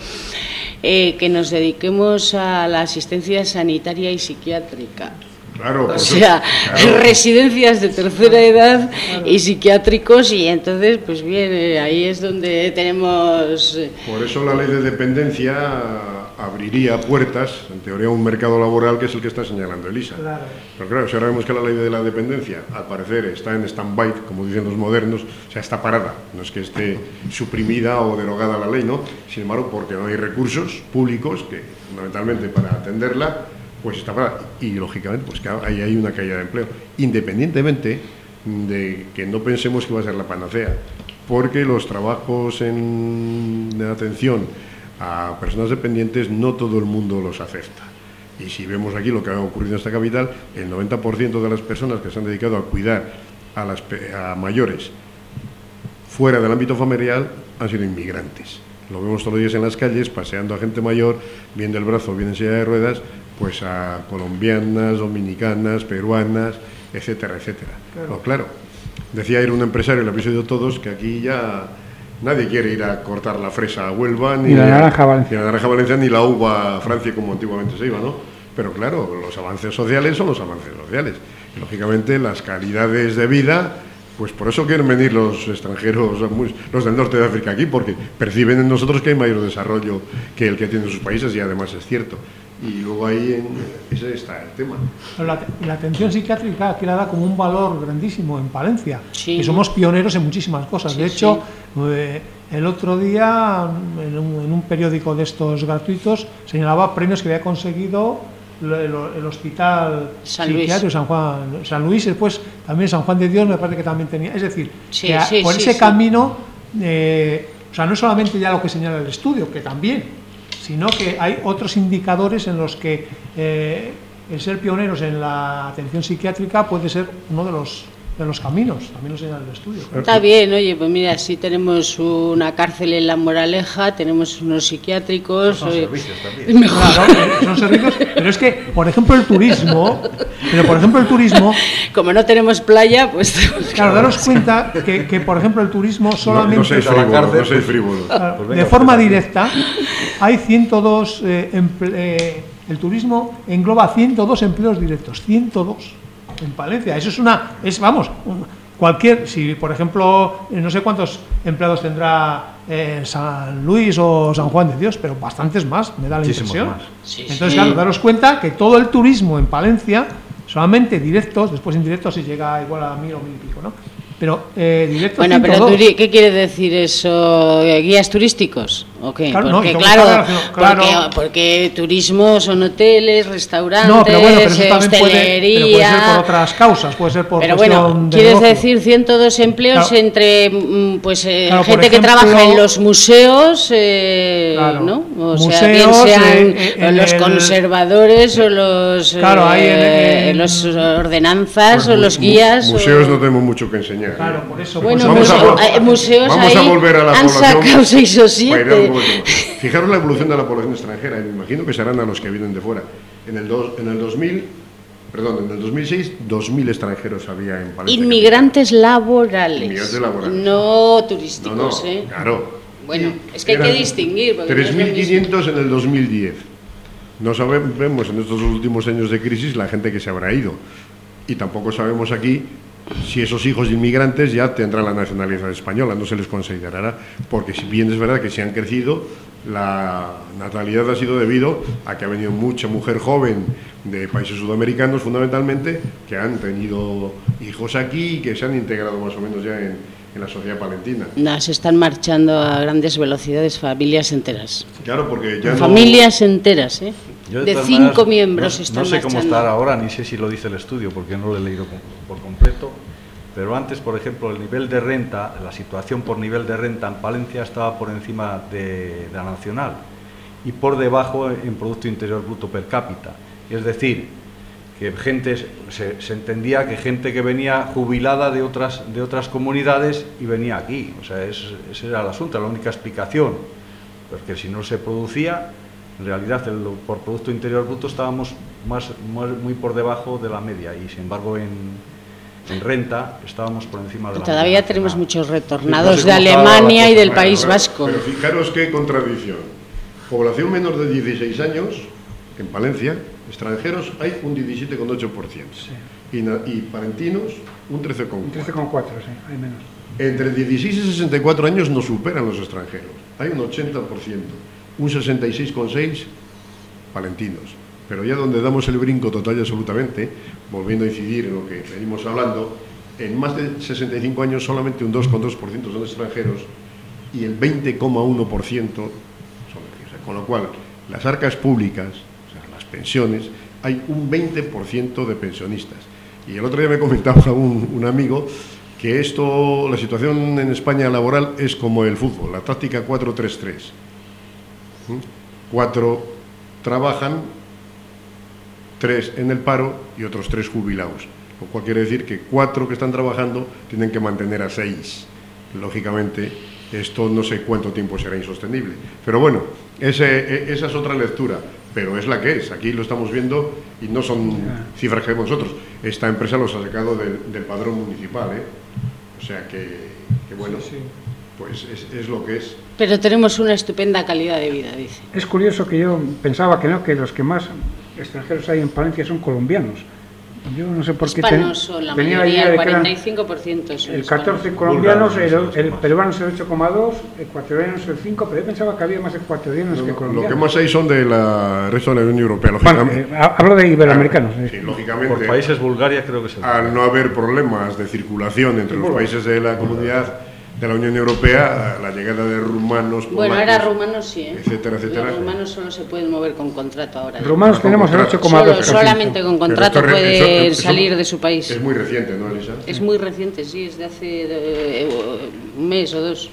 [SPEAKER 2] eh, que nos dediquemos a la asistencia sanitaria y psiquiátrica.
[SPEAKER 1] Claro,
[SPEAKER 2] o sea, claro. Residencias de tercera edad claro. y psiquiátricos, y entonces, pues bien, eh, ahí es donde tenemos... Eh,
[SPEAKER 1] Por eso la ley de dependencia abriría puertas, en teoría, a un mercado laboral que es el que está señalando Elisa.
[SPEAKER 5] Claro.
[SPEAKER 1] Pero claro, si ahora vemos que la ley de la dependencia, al parecer, está en stand-by, como dicen los modernos, o sea, está parada, no es que esté suprimida o derogada la ley, ¿no? Sin embargo, porque no hay recursos públicos, que fundamentalmente para atenderla, pues está parada. Y lógicamente, pues claro, ahí hay una caída de empleo, independientemente de que no pensemos que va a ser la panacea, porque los trabajos en, en atención a personas dependientes no todo el mundo los acepta. Y si vemos aquí lo que ha ocurrido en esta capital, el noventa por ciento de las personas que se han dedicado a cuidar a, las, a mayores fuera del ámbito familiar han sido inmigrantes. Lo vemos todos los días en las calles, paseando a gente mayor, bien del brazo, bien en silla de ruedas, pues a colombianas, dominicanas, peruanas, etcétera, etcétera. Claro, no, claro. Decía ayer un empresario, le habéis oído todos, que aquí ya nadie quiere ir a cortar la fresa a Huelva, ni,
[SPEAKER 6] ni la naranja Valencia,
[SPEAKER 1] ni la naranja Valencia, ni la uva a Francia, como antiguamente se iba, ¿no? Pero claro, los avances sociales son los avances sociales. Y, lógicamente, las calidades de vida, pues por eso quieren venir los extranjeros, los del norte de África aquí, porque perciben en nosotros que hay mayor desarrollo que el que tienen sus países, y además es cierto. Y luego ahí en, ese está el tema.
[SPEAKER 5] La, la atención psiquiátrica aquí la da como un valor grandísimo en Palencia,
[SPEAKER 2] sí.
[SPEAKER 5] que somos pioneros en muchísimas cosas. Sí, de hecho, sí. eh, el otro día en un, en un periódico de estos gratuitos señalaba premios que había conseguido el, el, el Hospital
[SPEAKER 2] San
[SPEAKER 5] Psiquiátrico
[SPEAKER 2] Luis.
[SPEAKER 5] San Juan, San Luis, después también San Juan de Dios, me parece que también tenía. Es decir,
[SPEAKER 2] sí,
[SPEAKER 5] que a,
[SPEAKER 2] sí,
[SPEAKER 5] por
[SPEAKER 2] sí,
[SPEAKER 5] ese
[SPEAKER 2] sí.
[SPEAKER 5] camino, eh, o sea, no solamente ya lo que señala el estudio, que también, sino que hay otros indicadores en los que eh, el ser pioneros en la atención psiquiátrica puede ser uno de los de los caminos, también lo señala el estudio.
[SPEAKER 2] Está bien, oye, pues mira, sí tenemos una cárcel en La Moraleja, tenemos unos psiquiátricos...
[SPEAKER 3] Son
[SPEAKER 2] oye,
[SPEAKER 3] servicios también.
[SPEAKER 5] Claro, son servicios, pero es que, por ejemplo, el turismo, pero por ejemplo el turismo...
[SPEAKER 2] Como no tenemos playa, pues...
[SPEAKER 5] Claro, daros cuenta que, que por ejemplo, el turismo solamente...
[SPEAKER 1] No, no seis frívolos, no seis frívolos.
[SPEAKER 5] Claro,
[SPEAKER 3] pues venga,
[SPEAKER 5] de forma
[SPEAKER 3] pues,
[SPEAKER 5] directa, hay ciento dos... Eh, emple- eh, el turismo engloba ciento dos empleos directos, ciento dos en Palencia. Eso es una... es vamos, un, cualquier... Si, por ejemplo, no sé cuántos empleados tendrá eh, San Luis o San Juan de Dios, pero bastantes más, me da la
[SPEAKER 3] Muchísimos
[SPEAKER 5] impresión.
[SPEAKER 3] más.
[SPEAKER 2] Sí,
[SPEAKER 5] Entonces,
[SPEAKER 2] sí.
[SPEAKER 5] claro, daros cuenta que todo el turismo en Palencia, solamente directos, después indirectos, si llega igual a mil o mil y pico, ¿no? Pero eh, directo
[SPEAKER 2] Bueno,
[SPEAKER 5] ciento
[SPEAKER 2] pero
[SPEAKER 5] dos.
[SPEAKER 2] turi- ¿qué quiere decir eso? ¿Guías turísticos? ¿O qué?
[SPEAKER 5] Claro, no,
[SPEAKER 2] porque,
[SPEAKER 5] y tengo
[SPEAKER 2] claro,
[SPEAKER 5] que relacionar- claro.
[SPEAKER 2] porque, porque turismo son hoteles, restaurantes,
[SPEAKER 5] No, pero bueno, pero eso también puede,
[SPEAKER 2] hostelería...
[SPEAKER 5] pero puede ser por otras causas, puede ser por
[SPEAKER 2] Pero
[SPEAKER 5] cuestión
[SPEAKER 2] bueno,
[SPEAKER 5] de
[SPEAKER 2] quieres
[SPEAKER 5] negocio.
[SPEAKER 2] decir ciento dos empleos
[SPEAKER 5] Claro.
[SPEAKER 2] entre mm, pues eh,
[SPEAKER 5] Claro, por
[SPEAKER 2] gente que
[SPEAKER 5] ejemplo,
[SPEAKER 2] trabaja en los museos, eh,
[SPEAKER 5] Claro.
[SPEAKER 2] ¿no? O
[SPEAKER 5] Museos,
[SPEAKER 2] sea, bien sean
[SPEAKER 5] eh, eh,
[SPEAKER 2] o
[SPEAKER 5] en
[SPEAKER 2] los
[SPEAKER 5] el-
[SPEAKER 2] conservadores o los
[SPEAKER 5] Claro, hay en-
[SPEAKER 2] eh,
[SPEAKER 5] en-
[SPEAKER 2] los ordenanzas
[SPEAKER 1] Pues
[SPEAKER 2] o
[SPEAKER 1] mu-
[SPEAKER 2] los
[SPEAKER 1] mu-
[SPEAKER 2] guías.
[SPEAKER 1] Museos
[SPEAKER 2] o...
[SPEAKER 1] no tenemos mucho que enseñar.
[SPEAKER 5] Claro,
[SPEAKER 1] ¿eh?
[SPEAKER 5] por eso.
[SPEAKER 2] Bueno,
[SPEAKER 5] por
[SPEAKER 1] Vamos
[SPEAKER 5] eso-
[SPEAKER 1] a vol-
[SPEAKER 2] museo- eh, museos
[SPEAKER 1] vamos a
[SPEAKER 2] ahí
[SPEAKER 1] volver a la
[SPEAKER 2] han
[SPEAKER 1] población.
[SPEAKER 2] sacado seis o
[SPEAKER 1] Para ir a
[SPEAKER 2] siete.
[SPEAKER 1] un último. Fijaros la evolución de la población extranjera, y me imagino que serán a los que vienen de fuera. En el, dos, en el dos mil, perdón, en el dos mil seis, dos mil extranjeros había en Palencia.
[SPEAKER 2] Inmigrantes laborales,
[SPEAKER 1] Inmigrantes laborales.
[SPEAKER 2] no turísticos,
[SPEAKER 1] No, no,
[SPEAKER 2] ¿eh?
[SPEAKER 1] claro.
[SPEAKER 2] Bueno, es que hay que
[SPEAKER 1] Eran
[SPEAKER 2] distinguir. porque no es
[SPEAKER 1] tres
[SPEAKER 2] lo
[SPEAKER 1] mil
[SPEAKER 2] mismo.
[SPEAKER 1] quinientos en el dos mil diez. No sabemos en estos últimos años de crisis la gente que se habrá ido. Y tampoco sabemos aquí si esos hijos de inmigrantes ya tendrán la nacionalidad española, no se les considerará, porque si bien es verdad que se han crecido, la natalidad ha sido debido a que ha venido mucha mujer joven de países sudamericanos fundamentalmente, que han tenido hijos aquí y que se han integrado más o menos ya en, en la sociedad palentina.
[SPEAKER 2] No, se están marchando a grandes velocidades familias enteras.
[SPEAKER 1] Claro, porque ya no...
[SPEAKER 2] Familias enteras, ¿eh?
[SPEAKER 3] Yo,
[SPEAKER 2] De
[SPEAKER 3] todas
[SPEAKER 2] cinco
[SPEAKER 3] maneras,
[SPEAKER 2] miembros
[SPEAKER 3] no,
[SPEAKER 2] están
[SPEAKER 3] no sé cómo
[SPEAKER 2] marchando.
[SPEAKER 3] estará ahora, ni sé si lo dice el estudio, porque no lo he leído con- por completo. Pero antes, por ejemplo, el nivel de renta, la situación por nivel de renta en Palencia estaba por encima de, de la nacional y por debajo en Producto Interior Bruto per cápita. Es decir, que gente se, se entendía que gente que venía jubilada de otras, de otras comunidades y venía aquí. O sea, es, ese era el asunto, la única explicación. Porque si no se producía, en realidad el, por Producto Interior Bruto estábamos más, más- muy por debajo de la media y sin embargo en, en renta estábamos por encima de la
[SPEAKER 2] Todavía
[SPEAKER 3] media
[SPEAKER 2] tenemos
[SPEAKER 3] nacional.
[SPEAKER 2] muchos retornados
[SPEAKER 3] Sí,
[SPEAKER 2] de
[SPEAKER 3] no sé cómo estaba
[SPEAKER 2] Alemania
[SPEAKER 3] la
[SPEAKER 2] y del
[SPEAKER 3] cosa.
[SPEAKER 2] País
[SPEAKER 1] Pero-
[SPEAKER 2] Vasco.
[SPEAKER 1] Pero fijaros qué contradicción. Población menor de dieciséis años, en Palencia, extranjeros, hay un diecisiete coma ocho por ciento. Y, na- y palentinos, un trece coma cuatro por ciento.
[SPEAKER 6] trece coma cuatro, sí, hay menos.
[SPEAKER 1] Entre dieciséis y sesenta y cuatro años nos superan los extranjeros. Hay un ochenta por ciento, un sesenta y seis coma seis por ciento palentinos. Pero ya donde damos el brinco total y absolutamente, volviendo a incidir en lo que venimos hablando, en más de sesenta y cinco años solamente un dos coma dos por ciento son extranjeros y el veinte coma uno por ciento son de aquí. O sea, con lo cual, las arcas públicas, o sea, las pensiones, hay un veinte por ciento de pensionistas. Y el otro día me comentaba un, un amigo que esto, la situación en España laboral es como el fútbol, la táctica cuatro tres tres. ¿Mm? Cuatro trabajan, tres en el paro y otros tres jubilados. Lo cual quiere decir que cuatro que están trabajando tienen que mantener a seis. Lógicamente, esto no sé cuánto tiempo será insostenible. Pero bueno, ese, esa es otra lectura, pero es la que es. Aquí lo estamos viendo y no son cifras que vemos nosotros. Esta empresa los ha sacado del, del padrón municipal, ¿eh? O sea que, que bueno,
[SPEAKER 5] Sí, sí.
[SPEAKER 1] pues es, es lo que es.
[SPEAKER 2] Pero tenemos una estupenda calidad de vida, dice.
[SPEAKER 6] Es curioso que yo pensaba que no, que los que más extranjeros hay en Palencia son colombianos. Yo no sé por qué ten-
[SPEAKER 2] Hispanos son la
[SPEAKER 6] tenía la
[SPEAKER 2] mayoría,
[SPEAKER 6] idea
[SPEAKER 2] el
[SPEAKER 6] de que eran
[SPEAKER 2] cuarenta y cinco por ciento son
[SPEAKER 6] el
[SPEAKER 2] hispanos.
[SPEAKER 6] catorce colombianos, el,
[SPEAKER 3] Búlgaros,
[SPEAKER 6] el
[SPEAKER 3] más.
[SPEAKER 6] peruano es el ocho coma dos, ecuatorianos el cinco, pero yo pensaba que había más ecuatorianos
[SPEAKER 1] No,
[SPEAKER 6] que
[SPEAKER 1] no, lo
[SPEAKER 6] colombianos.
[SPEAKER 1] que más hay son del resto de la Unión Europea,
[SPEAKER 6] Bueno,
[SPEAKER 1] lógicamente.
[SPEAKER 6] eh, hablo de iberoamericanos. eh.
[SPEAKER 1] Sí, lógicamente.
[SPEAKER 3] Por países, Bulgaria creo que es el
[SPEAKER 1] Al no haber problemas de circulación entre los países de la comunidad de la Unión Europea, la llegada de rumanos,
[SPEAKER 2] Bueno,
[SPEAKER 1] polacos,
[SPEAKER 2] ahora rumanos sí, ¿eh?
[SPEAKER 1] etcétera, etcétera.
[SPEAKER 2] Los rumanos solo se pueden mover con contrato ahora. ¿eh?
[SPEAKER 6] Rumanos
[SPEAKER 1] Con
[SPEAKER 6] tenemos el
[SPEAKER 1] contrato.
[SPEAKER 6] ocho coma dos por
[SPEAKER 2] Solo-
[SPEAKER 6] ciento.
[SPEAKER 2] solamente con
[SPEAKER 1] Pero
[SPEAKER 2] contrato
[SPEAKER 1] esto re-
[SPEAKER 2] pueden
[SPEAKER 1] eso- eso
[SPEAKER 2] salir de su país.
[SPEAKER 1] Es muy reciente, ¿no, Elisa?
[SPEAKER 2] Es muy reciente, sí, es de hace eh, un mes o dos.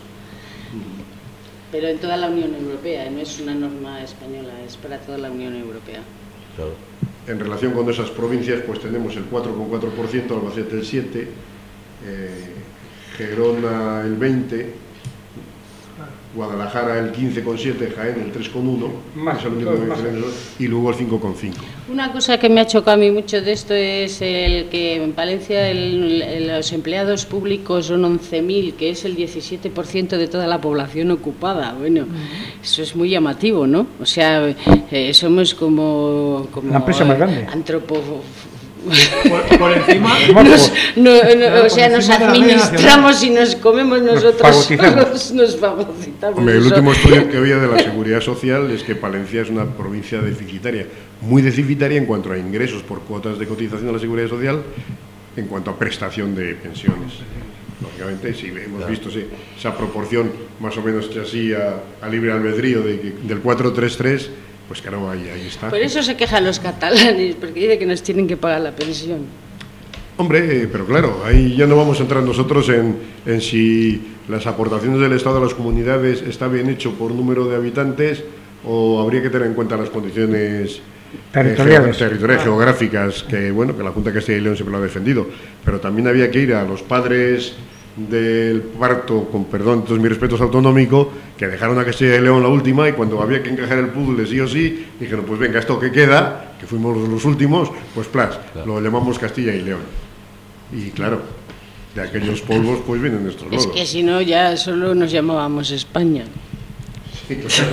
[SPEAKER 2] Pero en toda la Unión Europea, no es una norma española, es para toda la Unión Europea.
[SPEAKER 3] Claro.
[SPEAKER 1] En relación con esas provincias, pues tenemos el cuatro coma cuatro por ciento, Albacete el siete por ciento, eh, Gerona el veinte por ciento, Guadalajara el quince coma siete por ciento, Jaén el tres coma uno por ciento,
[SPEAKER 6] Más,
[SPEAKER 1] es el único
[SPEAKER 6] todos
[SPEAKER 1] que
[SPEAKER 6] más.
[SPEAKER 1] diferencia, y luego el cinco coma cinco por ciento.
[SPEAKER 2] Una cosa que me ha chocado a mí mucho de esto es el que en Palencia el- el- los empleados públicos son once mil, que es el diecisiete por ciento de toda la población ocupada. Bueno, eso es muy llamativo, ¿no? O sea, eh, somos como, como
[SPEAKER 6] La empresa más grande.
[SPEAKER 2] antropo...
[SPEAKER 5] Por, por encima,
[SPEAKER 2] Nos- no, no,
[SPEAKER 5] Claro,
[SPEAKER 2] o sea,
[SPEAKER 5] por
[SPEAKER 2] nos
[SPEAKER 5] encima de la media
[SPEAKER 2] administramos y nos comemos nosotros.
[SPEAKER 6] fagocitamos.
[SPEAKER 2] Nos, nos fagocitamos.
[SPEAKER 1] Hombre, el
[SPEAKER 2] Eso-
[SPEAKER 1] último estudio que había de la seguridad social es que Palencia es una provincia deficitaria, muy deficitaria en cuanto a ingresos por cuotas de cotización a la seguridad social, en cuanto a prestación de pensiones. lógicamente, si hemos claro. visto sí, esa proporción más o menos así a, a libre albedrío de, del cuatro tres tres, pues claro, ahí, ahí está.
[SPEAKER 2] Por eso se quejan los catalanes, porque dicen que nos tienen que pagar la pensión.
[SPEAKER 1] Hombre, eh, pero claro, ahí ya no vamos a entrar nosotros en, en si las aportaciones del Estado a las comunidades está bien hecho por número de habitantes o habría que tener en cuenta las condiciones territoriales, eh, territoriales ah. geográficas, que bueno, que la Junta de Castilla y León siempre lo ha defendido, pero también había que ir a los padres del parto, con perdón, todos mis respetos, autonómico, que dejaron a Castilla y León la última y cuando había que encajar el puzzle sí o sí, dijeron, pues venga, esto que queda, que fuimos los últimos, pues plas, claro. lo llamamos Castilla y León. Y claro, de aquellos polvos pues vienen nuestros lodos.
[SPEAKER 2] Es que si no ya solo nos llamábamos España.
[SPEAKER 1] Sí, claro.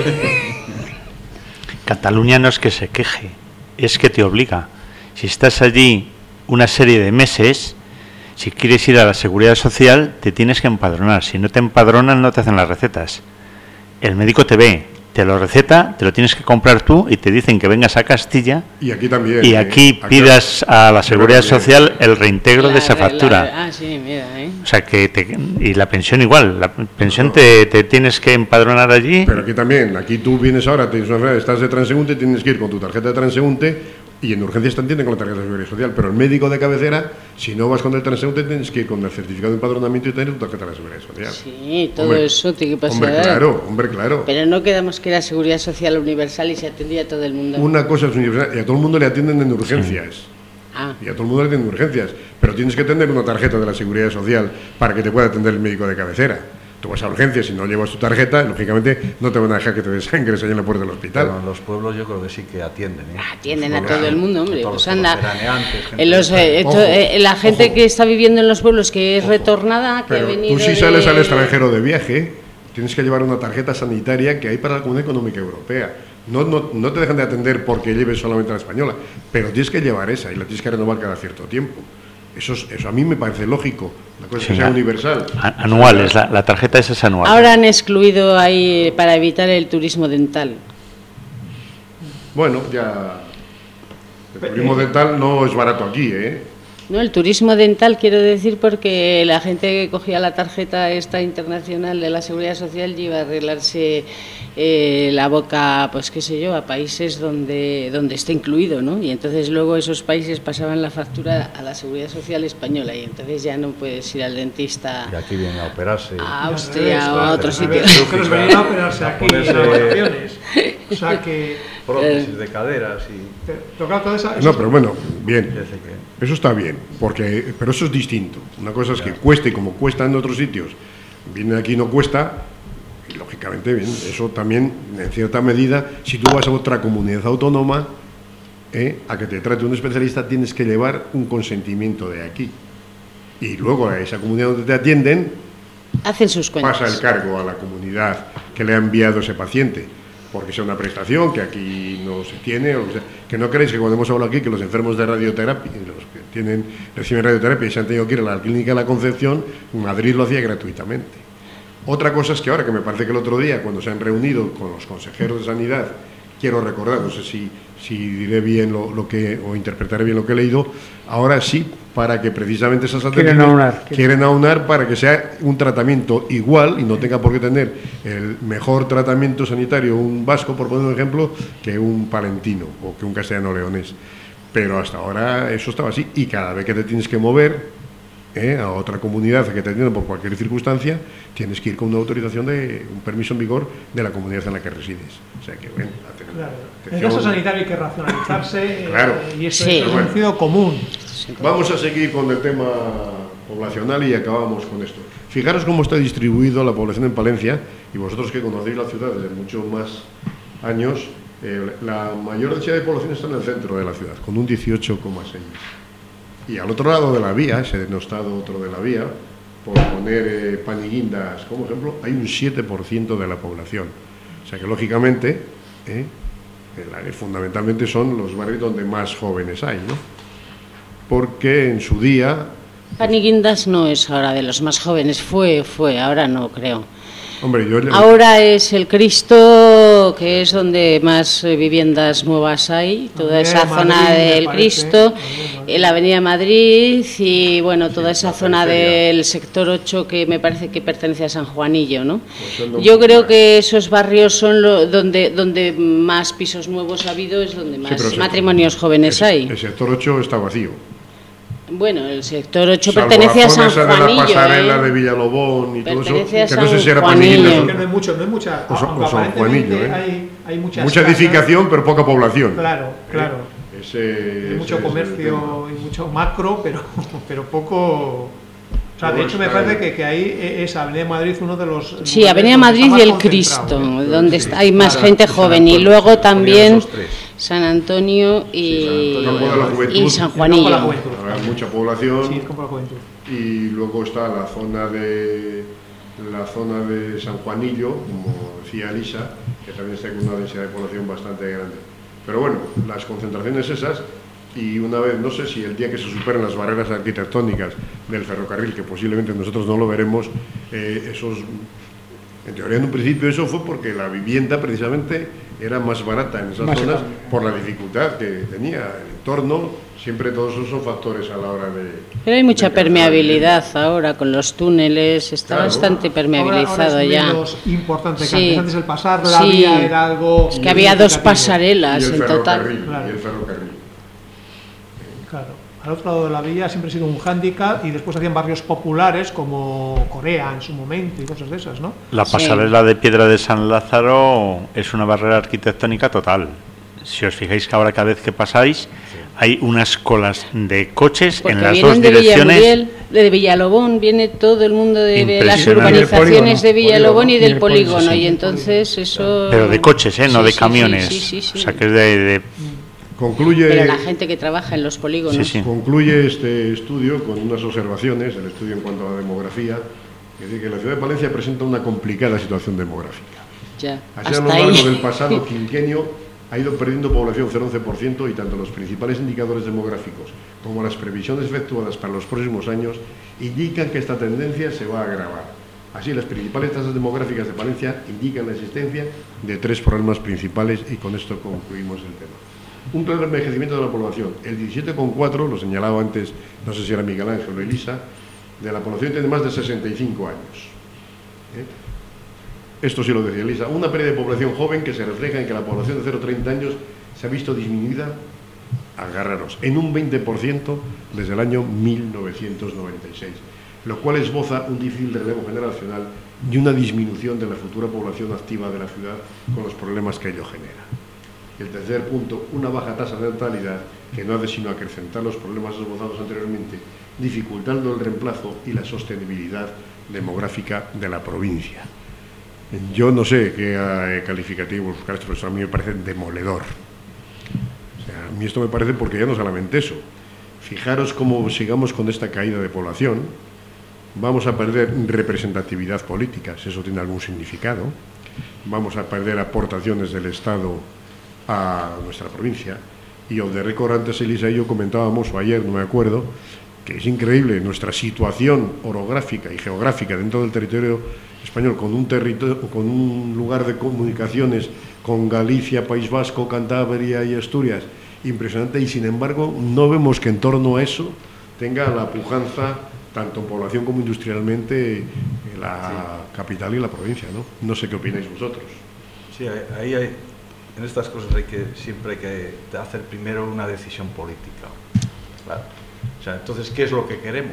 [SPEAKER 4] Cataluña no es que se queje, es que te obliga. Si estás allí una serie de meses, si quieres ir a la Seguridad Social, te tienes que empadronar. Si no te empadronan, no te hacen las recetas. El médico te ve, te lo receta, te lo tienes que comprar tú y te dicen que vengas a Castilla.
[SPEAKER 1] Y aquí también.
[SPEAKER 4] Y aquí eh, pidas a la Seguridad Social el reintegro la, de esa factura.
[SPEAKER 2] La, ah, sí, mira, ¿eh?
[SPEAKER 4] O sea que te, y la pensión igual, la pensión te, te tienes que empadronar allí.
[SPEAKER 1] Pero aquí también, aquí tú vienes ahora, tienes una enfermedad, estás de transeúnte, tienes que ir con tu tarjeta de transeúnte. Y en urgencias te entienden con la tarjeta de seguridad social, pero el médico de cabecera, si no vas con el transeúnte, tienes que ir con el certificado de empadronamiento y tener tu tarjeta de seguridad social.
[SPEAKER 2] Sí, todo hombre, eso tiene que pasar.
[SPEAKER 1] Hombre, claro, hombre, claro.
[SPEAKER 2] Pero no quedamos que era seguridad social universal y se atendía a todo el mundo.
[SPEAKER 1] Una cosa es universal, y a todo el mundo le atienden en urgencias. Sí. Ah. Y a todo el mundo le atienden en urgencias, pero tienes que tener una tarjeta de la seguridad social para que te pueda atender el médico de cabecera. Tú vas a urgencias y no llevas tu tarjeta, lógicamente no te van a dejar que te desangres ahí en la puerta del hospital.
[SPEAKER 3] Pero en los pueblos yo creo que sí que atienden. ¿eh?
[SPEAKER 2] Atienden a todo el mundo, hombre. Pues anda, en los, eh, esto, eh, la gente ojo. que está viviendo en los pueblos, que es ojo. retornada, que
[SPEAKER 1] Pero
[SPEAKER 2] ha venido
[SPEAKER 1] tú si
[SPEAKER 2] de...
[SPEAKER 1] sales al extranjero de viaje, tienes que llevar una tarjeta sanitaria que hay para la Comunidad Económica Europea. No, no, no te dejan de atender porque lleves solamente la española, pero tienes que llevar esa y la tienes que renovar cada cierto tiempo. Eso, es, eso a mí me parece lógico, la cosa sí, que sea universal.
[SPEAKER 4] Anuales, la, la tarjeta esa es anual.
[SPEAKER 2] Ahora han excluido ahí para evitar el turismo dental.
[SPEAKER 1] Bueno, ya... El turismo dental no es barato aquí, ¿eh?
[SPEAKER 2] No, el turismo dental quiero decir porque la gente que cogía la tarjeta esta internacional de la Seguridad Social iba a arreglarse eh, la boca, pues qué sé yo, a países donde donde está incluido, ¿no? Y entonces luego esos países pasaban la factura a la Seguridad Social española y entonces ya no puedes ir al dentista.
[SPEAKER 3] Y aquí vienen a operarse.
[SPEAKER 2] A Austria o a otro sitio.
[SPEAKER 5] Que nos venían a operarse aquí en las vacaciones. O sea que...
[SPEAKER 3] prótesis de caderas y...
[SPEAKER 5] Tocar toda esa...
[SPEAKER 1] No, pero bueno, bien. Eso está bien, porque pero eso es distinto. Una cosa es que cueste como cuesta en otros sitios, viene aquí y no cuesta, y lógicamente bien, eso también en cierta medida, si tú vas a otra comunidad autónoma, eh, a que te trate un especialista tienes que llevar un consentimiento de aquí. Y luego a esa comunidad donde te atienden,
[SPEAKER 2] hacen sus cuentas.
[SPEAKER 1] Pasa el cargo a la comunidad que le ha enviado ese paciente. Porque sea una prestación que aquí no se tiene, o sea, que no creéis que cuando hemos hablado aquí que los enfermos de radioterapia, los que tienen, reciben radioterapia y se han tenido que ir a la clínica de la Concepción, Madrid lo hacía gratuitamente. Otra cosa es que ahora, que me parece que el otro día, cuando se han reunido con los consejeros de Sanidad, quiero recordar, no sé si, si diré bien lo, lo que, o interpretaré bien lo que he leído, ahora sí, para que precisamente esas
[SPEAKER 6] quieren aunar,
[SPEAKER 1] quieren aunar para que sea un tratamiento igual y no tenga por qué tener el mejor tratamiento sanitario un vasco, por poner un ejemplo, que un palentino o que un castellano leonés. Pero hasta ahora eso estaba así y cada vez que te tienes que mover eh, a otra comunidad que te atienda por cualquier circunstancia, tienes que ir con una autorización de un permiso en vigor de la comunidad en la que resides. O sea que, bueno,
[SPEAKER 5] claro. En el caso sanitario hay que racionalizarse
[SPEAKER 1] claro.
[SPEAKER 5] eh, y eso
[SPEAKER 2] sí.
[SPEAKER 5] es un sentido común.
[SPEAKER 1] Vamos a seguir con el tema poblacional y acabamos con esto. Fijaros cómo está distribuido la población en Palencia, y vosotros que conocéis la ciudad desde muchos más años, eh, la mayor densidad de población está en el centro de la ciudad, con un dieciocho coma seis. Y al otro lado de la vía, ese denostado otro de la vía, por poner eh, Paniguindas como ejemplo, hay un siete por ciento de la población. O sea que lógicamente, eh, fundamentalmente son los barrios donde más jóvenes hay, ¿no? Porque en su día...
[SPEAKER 2] Paniguindas no es ahora de los más jóvenes, fue, fue, ahora no creo.
[SPEAKER 1] Hombre, yo le...
[SPEAKER 2] Ahora es el Cristo, que es donde más viviendas nuevas hay, toda esa
[SPEAKER 5] Madrid,
[SPEAKER 2] zona del
[SPEAKER 5] parece,
[SPEAKER 2] Cristo,
[SPEAKER 5] Madrid,
[SPEAKER 2] la Avenida Madrid y bueno, toda
[SPEAKER 1] sí,
[SPEAKER 2] esa zona
[SPEAKER 1] periferia.
[SPEAKER 2] del sector ocho que me parece que pertenece a San Juanillo, ¿no?
[SPEAKER 1] Pues
[SPEAKER 2] Yo creo que esos barrios son lo, donde donde más pisos nuevos ha habido, es donde más
[SPEAKER 1] Sí,
[SPEAKER 2] matrimonios jóvenes
[SPEAKER 1] el,
[SPEAKER 2] hay.
[SPEAKER 1] El sector ocho está vacío.
[SPEAKER 2] Bueno, el sector ocho
[SPEAKER 1] Salvo
[SPEAKER 2] pertenece
[SPEAKER 1] la
[SPEAKER 2] a
[SPEAKER 1] zona
[SPEAKER 2] San
[SPEAKER 1] esa de la
[SPEAKER 2] Juanillo.
[SPEAKER 1] pasarela
[SPEAKER 2] ¿eh?
[SPEAKER 1] de Villalobón y todo eso,
[SPEAKER 2] Pertenece a
[SPEAKER 1] que no sé
[SPEAKER 2] San
[SPEAKER 1] si era
[SPEAKER 2] Juanillo.
[SPEAKER 1] pandillita,
[SPEAKER 5] Es que no hay mucho, no hay mucha,
[SPEAKER 1] O San-
[SPEAKER 5] aunque
[SPEAKER 1] o San
[SPEAKER 5] aparentemente
[SPEAKER 1] Juanillo, ¿eh?
[SPEAKER 5] hay, hay muchas
[SPEAKER 1] mucha
[SPEAKER 5] casas.
[SPEAKER 1] edificación pero poca población.
[SPEAKER 5] Claro, claro.
[SPEAKER 1] ¿Eh? Ese,
[SPEAKER 5] Hay mucho
[SPEAKER 1] ese es el
[SPEAKER 5] comercio y mucho macro, pero, pero poco... O sea, de
[SPEAKER 1] Todo
[SPEAKER 5] hecho me
[SPEAKER 1] está
[SPEAKER 5] parece
[SPEAKER 1] ahí.
[SPEAKER 5] que, que ahí es Avenida Madrid uno de los...
[SPEAKER 2] Sí,
[SPEAKER 5] lugares
[SPEAKER 2] Avenida
[SPEAKER 5] donde
[SPEAKER 2] Madrid
[SPEAKER 5] está
[SPEAKER 2] y el
[SPEAKER 5] más concentrado,
[SPEAKER 2] Cristo,
[SPEAKER 5] ¿eh?
[SPEAKER 2] donde
[SPEAKER 1] Sí,
[SPEAKER 2] está- hay más
[SPEAKER 3] San-
[SPEAKER 2] gente
[SPEAKER 3] San
[SPEAKER 2] joven. Y
[SPEAKER 3] Antonio,
[SPEAKER 2] luego
[SPEAKER 3] se ponían
[SPEAKER 2] también
[SPEAKER 3] esos tres.
[SPEAKER 2] San Antonio y,
[SPEAKER 3] Sí, San Antonio
[SPEAKER 1] de la Juventud.
[SPEAKER 2] y San
[SPEAKER 5] Y luego la
[SPEAKER 2] Juanillo.
[SPEAKER 5] juventud.
[SPEAKER 1] Habrá mucha población.
[SPEAKER 5] Sí, es como la juventud.
[SPEAKER 1] Y luego está la zona de la zona de San Juanillo, como decía Elisa, que también está con una densidad de población bastante grande. Pero bueno, las concentraciones esas, y una vez, no sé si el día que se superen las barreras arquitectónicas del ferrocarril, que posiblemente nosotros no lo veremos, eh, esos, en teoría en un principio eso fue porque la vivienda precisamente era más barata en esas
[SPEAKER 6] Más
[SPEAKER 1] zonas
[SPEAKER 6] económica.
[SPEAKER 1] por la dificultad que tenía el entorno, siempre todos esos son factores a la hora de...
[SPEAKER 2] Pero hay mucha
[SPEAKER 1] de calcular
[SPEAKER 2] permeabilidad ahora con los túneles, está
[SPEAKER 1] Claro.
[SPEAKER 2] bastante permeabilizado
[SPEAKER 5] ahora, ahora es
[SPEAKER 2] ya.
[SPEAKER 5] menos importante que
[SPEAKER 2] Sí.
[SPEAKER 5] antes. Antes el pasar la
[SPEAKER 2] Sí.
[SPEAKER 5] vía era algo...
[SPEAKER 2] Es que había dos
[SPEAKER 5] significativo.
[SPEAKER 2] pasarelas
[SPEAKER 1] y el
[SPEAKER 2] en total.
[SPEAKER 1] ferrocarril,
[SPEAKER 5] Claro.
[SPEAKER 1] y el ferrocarril.
[SPEAKER 5] Claro. Al otro lado de la vía siempre ha sido un hándicap y después hacían barrios populares como Corea en su momento y cosas de esas, ¿no?
[SPEAKER 4] La
[SPEAKER 2] Sí.
[SPEAKER 4] pasarela de piedra de San Lázaro es una barrera arquitectónica total. Si os fijáis que ahora cada vez que pasáis hay unas colas de coches
[SPEAKER 2] Porque
[SPEAKER 4] en las
[SPEAKER 2] vienen
[SPEAKER 4] dos
[SPEAKER 2] de
[SPEAKER 4] direcciones.
[SPEAKER 2] Villamuriel, de Villalobón, viene todo el mundo de las
[SPEAKER 4] Impresionante.
[SPEAKER 2] urbanizaciones de Villalobón y
[SPEAKER 6] Y
[SPEAKER 2] del
[SPEAKER 6] del polígono,
[SPEAKER 2] polígono,
[SPEAKER 6] sí.
[SPEAKER 2] y entonces eso...
[SPEAKER 4] Pero de coches, ¿eh? no
[SPEAKER 2] Sí,
[SPEAKER 4] de
[SPEAKER 2] sí,
[SPEAKER 4] camiones.
[SPEAKER 2] sí, sí, sí, sí.
[SPEAKER 4] O sea que es de... de-
[SPEAKER 1] Concluye,
[SPEAKER 2] Pero la gente que trabaja en los polígonos...
[SPEAKER 4] Sí, sí.
[SPEAKER 1] concluye este estudio con unas observaciones, el estudio en cuanto a la demografía, que dice que la ciudad de Palencia presenta una complicada situación demográfica.
[SPEAKER 2] Ya,
[SPEAKER 1] Así a lo
[SPEAKER 2] hasta
[SPEAKER 1] largo
[SPEAKER 2] ahí.
[SPEAKER 1] del pasado quinquenio ha ido perdiendo población cero coma once por ciento y tanto los principales indicadores demográficos como las previsiones efectuadas para los próximos años indican que esta tendencia se va a agravar. Así, las principales tasas demográficas de Palencia indican la existencia de tres problemas principales y con esto concluimos el tema. Un plan de envejecimiento de la población. El diecisiete coma cuatro, lo señalaba antes, no sé si era Miguel Ángel o Elisa, de la población tiene más de sesenta y cinco años. ¿Eh? Esto sí lo decía Elisa, una pérdida de población joven que se refleja en que la población de cero a treinta años se ha visto disminuida, agarraros, en un veinte por ciento desde el año mil novecientos noventa y seis, lo cual esboza un difícil relevo generacional y una disminución de la futura población activa de la ciudad con los problemas que ello genera. Y el tercer punto, una baja tasa de natalidad que no hace sino acrecentar los problemas esbozados anteriormente, dificultando el reemplazo y la sostenibilidad demográfica de la provincia. Yo no sé qué eh, calificativo buscar esto, pero a mí me parece demoledor. O sea, a mí esto me parece porque ya no solamente eso. Fijaros cómo sigamos con esta caída de población, vamos a perder representatividad política, si eso tiene algún significado, vamos a perder aportaciones del Estado a nuestra provincia. Y of the record, antes Elisa y yo comentábamos, o ayer, no me acuerdo, que es increíble nuestra situación orográfica y geográfica dentro del territorio español, con un territorio, con un lugar de comunicaciones con Galicia, País Vasco, Cantabria y Asturias, impresionante, y sin embargo no vemos que en torno a eso tenga la pujanza, tanto en población como industrialmente, la sí. capital y la provincia, ¿no? No sé qué opináis vosotros.
[SPEAKER 3] Sí, ahí hay, en estas cosas hay que, siempre hay que hacer primero una decisión política. Claro. O sea, entonces, ¿qué es lo que queremos?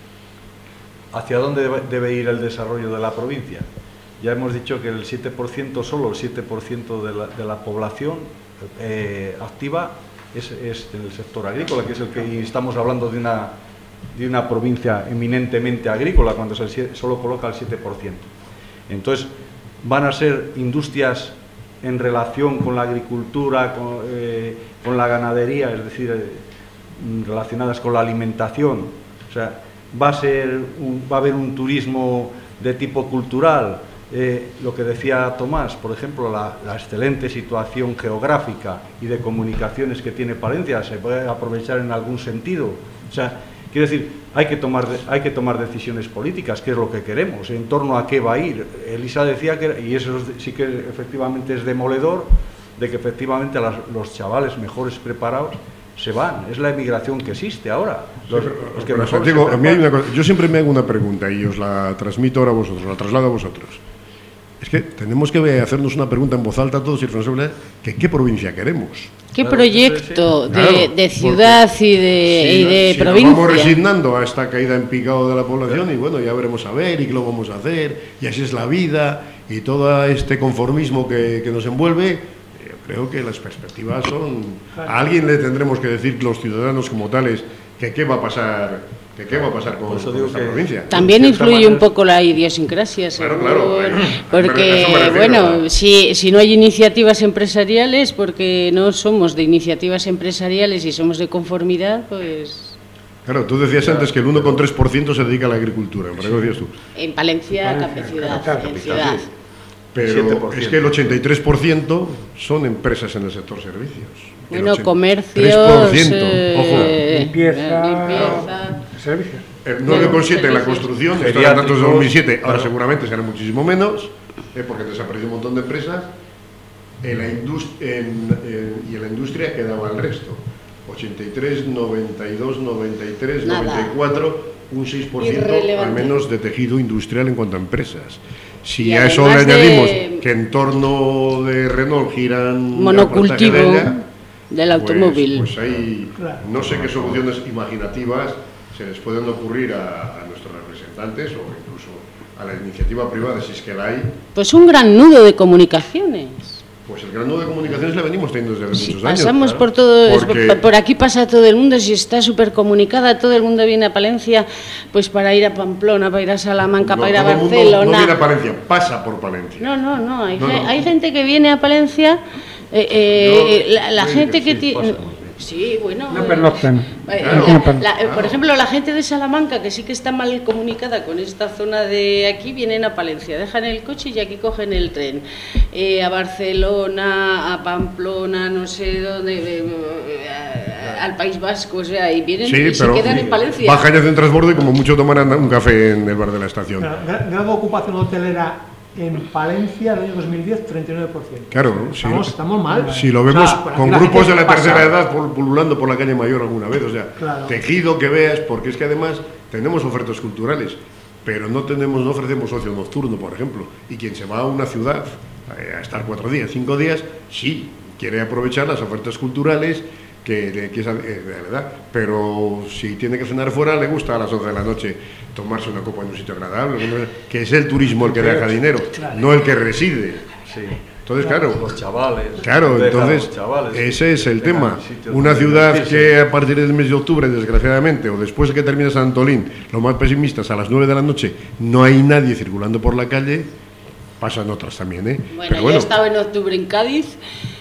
[SPEAKER 3] ¿Hacia dónde debe, debe ir el desarrollo de la provincia? Ya hemos dicho que el siete por ciento, solo el siete por ciento de la, de la población eh, activa es, es en el sector agrícola, que es el que estamos hablando de una, de una provincia eminentemente agrícola, cuando se solo coloca el siete por ciento. Entonces, van a ser industrias en relación con la agricultura, con, eh, con la ganadería, es decir, eh, relacionadas con la alimentación. O sea, va a ser un, va a haber un turismo de tipo cultural. Eh, lo que decía Tomás, por ejemplo, la, la excelente situación geográfica y de comunicaciones que tiene Palencia se puede aprovechar en algún sentido. O sea, Quiero decir, hay que tomar hay que tomar decisiones políticas, qué es lo que queremos, en torno a qué va a ir. Elisa decía que, y eso sí que efectivamente es demoledor, de que efectivamente las, los chavales mejores preparados se van. Es la emigración que existe ahora. Los,
[SPEAKER 1] sí, pero,
[SPEAKER 3] los que
[SPEAKER 1] pero Santiago, a mí hay una cosa, yo siempre me hago una pregunta y os la transmito ahora a vosotros, la traslado a vosotros. Es que tenemos que hacernos una pregunta en voz alta a todos y responsabilidad, que qué provincia queremos.
[SPEAKER 2] ¿Qué
[SPEAKER 3] Claro,
[SPEAKER 2] proyecto
[SPEAKER 1] claro,
[SPEAKER 2] de, de ciudad y de,
[SPEAKER 1] si,
[SPEAKER 2] y de
[SPEAKER 1] si
[SPEAKER 2] provincia?
[SPEAKER 1] Nos vamos resignando a esta caída en picado de la población y bueno, ya veremos a ver y qué lo vamos a hacer, y así es la vida, y todo este conformismo que, que nos envuelve. Yo creo que las perspectivas son... A alguien le tendremos que decir, los ciudadanos como tales, que qué va a pasar... ¿Qué, ¿Qué va a pasar con, con esta provincia?
[SPEAKER 2] También influye un poco la idiosincrasia,
[SPEAKER 1] Claro,
[SPEAKER 2] seguro,
[SPEAKER 1] claro.
[SPEAKER 2] porque,
[SPEAKER 1] refiero,
[SPEAKER 2] bueno,
[SPEAKER 1] ¿no?
[SPEAKER 2] si, si no hay iniciativas empresariales, porque no somos de iniciativas empresariales y somos de conformidad, pues...
[SPEAKER 1] Claro, tú decías antes que el uno coma tres por ciento se dedica a la agricultura, ¿me lo decías tú?
[SPEAKER 2] En Palencia, Palencia ciudad,
[SPEAKER 6] capital,
[SPEAKER 2] en ciudad.
[SPEAKER 1] Pero
[SPEAKER 3] siete por ciento.
[SPEAKER 1] es que el ochenta y tres por ciento son empresas en el sector servicios.
[SPEAKER 2] Bueno, comercios,
[SPEAKER 1] tres por ciento,
[SPEAKER 2] eh,
[SPEAKER 1] ojo.
[SPEAKER 6] Limpieza,
[SPEAKER 2] limpieza.
[SPEAKER 6] servicios.
[SPEAKER 1] El nueve coma siete en la construcción, esto eran datos de dos mil siete, ahora
[SPEAKER 3] Claro.
[SPEAKER 1] seguramente será muchísimo menos, eh, porque desapareció un montón de empresas, en la indust- en- en- y en la industria quedaba el resto. ochenta y tres, noventa y dos, noventa y tres,
[SPEAKER 2] Nada.
[SPEAKER 1] noventa y cuatro, un seis por ciento
[SPEAKER 2] Irrelevante.
[SPEAKER 1] al menos de tejido industrial en cuanto a empresas. Si
[SPEAKER 2] Y
[SPEAKER 1] a eso le
[SPEAKER 2] además de-
[SPEAKER 1] añadimos que en torno de Renault giran
[SPEAKER 2] Monocultivo
[SPEAKER 1] gran porcentaje de ella,
[SPEAKER 2] del automóvil.
[SPEAKER 1] Pues, pues ahí
[SPEAKER 5] Claro.
[SPEAKER 1] no sé qué soluciones imaginativas se les pueden ocurrir a, a nuestros representantes o incluso a la iniciativa privada, si es que la hay.
[SPEAKER 2] Pues un gran nudo de comunicaciones.
[SPEAKER 1] Pues el gran nudo de comunicaciones le venimos teniendo desde hace
[SPEAKER 2] Si
[SPEAKER 1] muchos años.
[SPEAKER 2] pasamos
[SPEAKER 1] claro.
[SPEAKER 2] por todo, es-
[SPEAKER 1] Porque-
[SPEAKER 2] por- por aquí pasa todo el mundo, si está súper comunicada, todo el mundo viene a Palencia, pues para ir a Pamplona, para ir a Salamanca,
[SPEAKER 1] no,
[SPEAKER 2] para ir a
[SPEAKER 1] todo el mundo
[SPEAKER 2] Barcelona.
[SPEAKER 1] no viene a Palencia, pasa por Palencia.
[SPEAKER 2] No, no, no, hay,
[SPEAKER 1] No,
[SPEAKER 2] ge-
[SPEAKER 1] no.
[SPEAKER 2] hay gente que viene a Palencia, eh, eh,
[SPEAKER 3] Yo-
[SPEAKER 2] la, la
[SPEAKER 3] sí,
[SPEAKER 2] gente
[SPEAKER 3] sí,
[SPEAKER 2] que
[SPEAKER 3] pasa
[SPEAKER 2] tiene...
[SPEAKER 3] más bien.
[SPEAKER 2] Sí, bueno...
[SPEAKER 6] No
[SPEAKER 2] eh,
[SPEAKER 6] pernoctan.
[SPEAKER 2] eh,
[SPEAKER 1] Claro.
[SPEAKER 2] la- la- eh, Por
[SPEAKER 1] Claro.
[SPEAKER 2] ejemplo, la gente de Salamanca, que sí que está mal comunicada con esta zona de aquí, vienen a Palencia, dejan el coche y aquí cogen el tren. Eh, a Barcelona, a Pamplona, no sé dónde, eh, eh, al País Vasco, o sea, y vienen
[SPEAKER 1] Sí,
[SPEAKER 2] y se
[SPEAKER 1] pero
[SPEAKER 2] quedan en Palencia.
[SPEAKER 1] bajan y hacen transbordo y como mucho tomarán un café en el bar de la estación.
[SPEAKER 5] Pero, gra- grado de ocupación hotelera en Palencia, el año dos mil diez, treinta y nueve por ciento.
[SPEAKER 1] Claro,
[SPEAKER 5] estamos,
[SPEAKER 1] si,
[SPEAKER 5] estamos mal.
[SPEAKER 1] si lo vemos
[SPEAKER 5] O sea, por aquí
[SPEAKER 1] con
[SPEAKER 5] la
[SPEAKER 1] grupos de
[SPEAKER 5] gente
[SPEAKER 1] la
[SPEAKER 5] pasa.
[SPEAKER 1] tercera edad pul- pululando por la calle Mayor alguna vez, o sea,
[SPEAKER 5] Claro.
[SPEAKER 1] tejido que veas, porque es que además tenemos ofertas culturales, pero no tenemos, no ofrecemos ocio nocturno, por ejemplo, y quien se va a una ciudad eh, a estar cuatro días, cinco días, sí, quiere aprovechar las ofertas culturales que, de, que es eh, de la edad, pero si tiene que cenar fuera, le gusta a las once de la noche tomarse una copa en un sitio agradable, que es el turismo el que deja dinero, no el que reside.
[SPEAKER 3] Sí.
[SPEAKER 1] Entonces, claro,
[SPEAKER 3] Los chavales.
[SPEAKER 1] claro,
[SPEAKER 3] dejan
[SPEAKER 1] entonces
[SPEAKER 3] los chavales,
[SPEAKER 1] ese es el
[SPEAKER 3] tengan
[SPEAKER 1] tema.
[SPEAKER 3] sitios
[SPEAKER 1] Una
[SPEAKER 3] donde
[SPEAKER 1] ciudad
[SPEAKER 3] divertirse.
[SPEAKER 1] que a partir del mes de octubre, desgraciadamente, o después de que termine San Antolín, los más pesimistas, a las nueve de la noche, no hay nadie circulando por la calle, pasan otras también, ¿eh?
[SPEAKER 2] Bueno,
[SPEAKER 1] Pero
[SPEAKER 2] yo
[SPEAKER 1] bueno,
[SPEAKER 2] he estado en octubre en Cádiz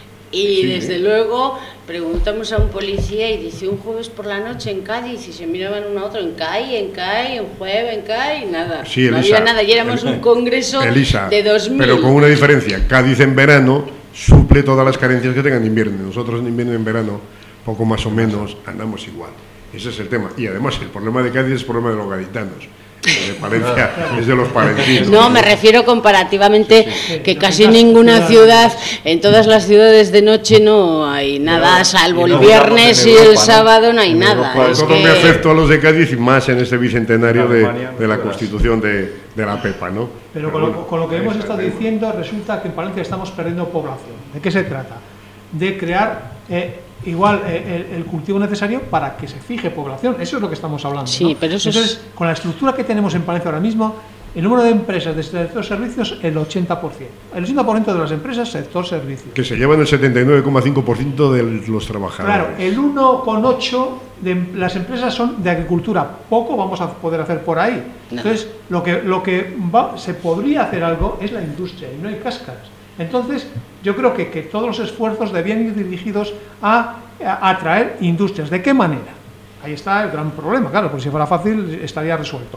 [SPEAKER 2] y
[SPEAKER 1] Sí,
[SPEAKER 2] desde
[SPEAKER 1] ¿eh?
[SPEAKER 2] luego preguntamos a un policía y dice un jueves por la noche en Cádiz y se miraban uno a otro en CAI, en CAI, en jueves, en CAI, nada.
[SPEAKER 1] sí,
[SPEAKER 2] no
[SPEAKER 1] Elisa,
[SPEAKER 2] había nada y éramos un congreso
[SPEAKER 1] Elisa,
[SPEAKER 2] de dos mil.
[SPEAKER 1] pero con una diferencia. Cádiz en verano suple todas las carencias que tengan en invierno. Nosotros en invierno y en verano, poco más o menos, andamos igual. Ese es el tema. Y además, el problema de Cádiz es el problema de los gaditanos. El de Palencia es de los palentinos.
[SPEAKER 2] No, me refiero comparativamente que casi ninguna ciudad, en todas las ciudades de noche no hay nada,
[SPEAKER 3] Pero-
[SPEAKER 2] salvo
[SPEAKER 3] y
[SPEAKER 2] el
[SPEAKER 3] no
[SPEAKER 2] viernes
[SPEAKER 3] hablamos en
[SPEAKER 2] y el
[SPEAKER 3] Europa, ¿no?
[SPEAKER 2] sábado no hay
[SPEAKER 3] En
[SPEAKER 2] nada.
[SPEAKER 3] Europa,
[SPEAKER 2] Es
[SPEAKER 1] Todo
[SPEAKER 2] que-
[SPEAKER 1] me afecto a los de Cádiz y más en este bicentenario
[SPEAKER 3] En
[SPEAKER 1] de,
[SPEAKER 3] Alemania,
[SPEAKER 1] de la
[SPEAKER 3] no
[SPEAKER 1] Constitución de, de la Pepa, ¿no?
[SPEAKER 5] Pero con lo,
[SPEAKER 1] bueno,
[SPEAKER 5] con lo que hemos
[SPEAKER 1] ahí está
[SPEAKER 5] estado
[SPEAKER 1] el tema.
[SPEAKER 5] diciendo, resulta que en Palencia estamos perdiendo población. ¿De qué se trata? De crear eh, igual eh, el, el cultivo necesario para que se fije población. Eso es lo que estamos hablando.
[SPEAKER 2] Sí,
[SPEAKER 5] ¿no?
[SPEAKER 2] pero eso es-
[SPEAKER 5] Entonces, con la estructura que tenemos en Palencia ahora mismo, el número de empresas de sector servicios, el ochenta por ciento. El ochenta por ciento de las empresas, sector servicios.
[SPEAKER 1] Que se llevan el setenta y nueve coma cinco por ciento de los trabajadores.
[SPEAKER 5] Claro, el uno coma ocho de las empresas son de agricultura. Poco vamos a poder hacer por ahí. Entonces, lo que, lo que va- se podría hacer algo es la industria y no hay cáscaras. Entonces, yo creo que, que todos los esfuerzos debían ir dirigidos a, a atraer industrias. ¿De qué manera? Ahí está el gran problema, claro, porque si fuera fácil estaría resuelto.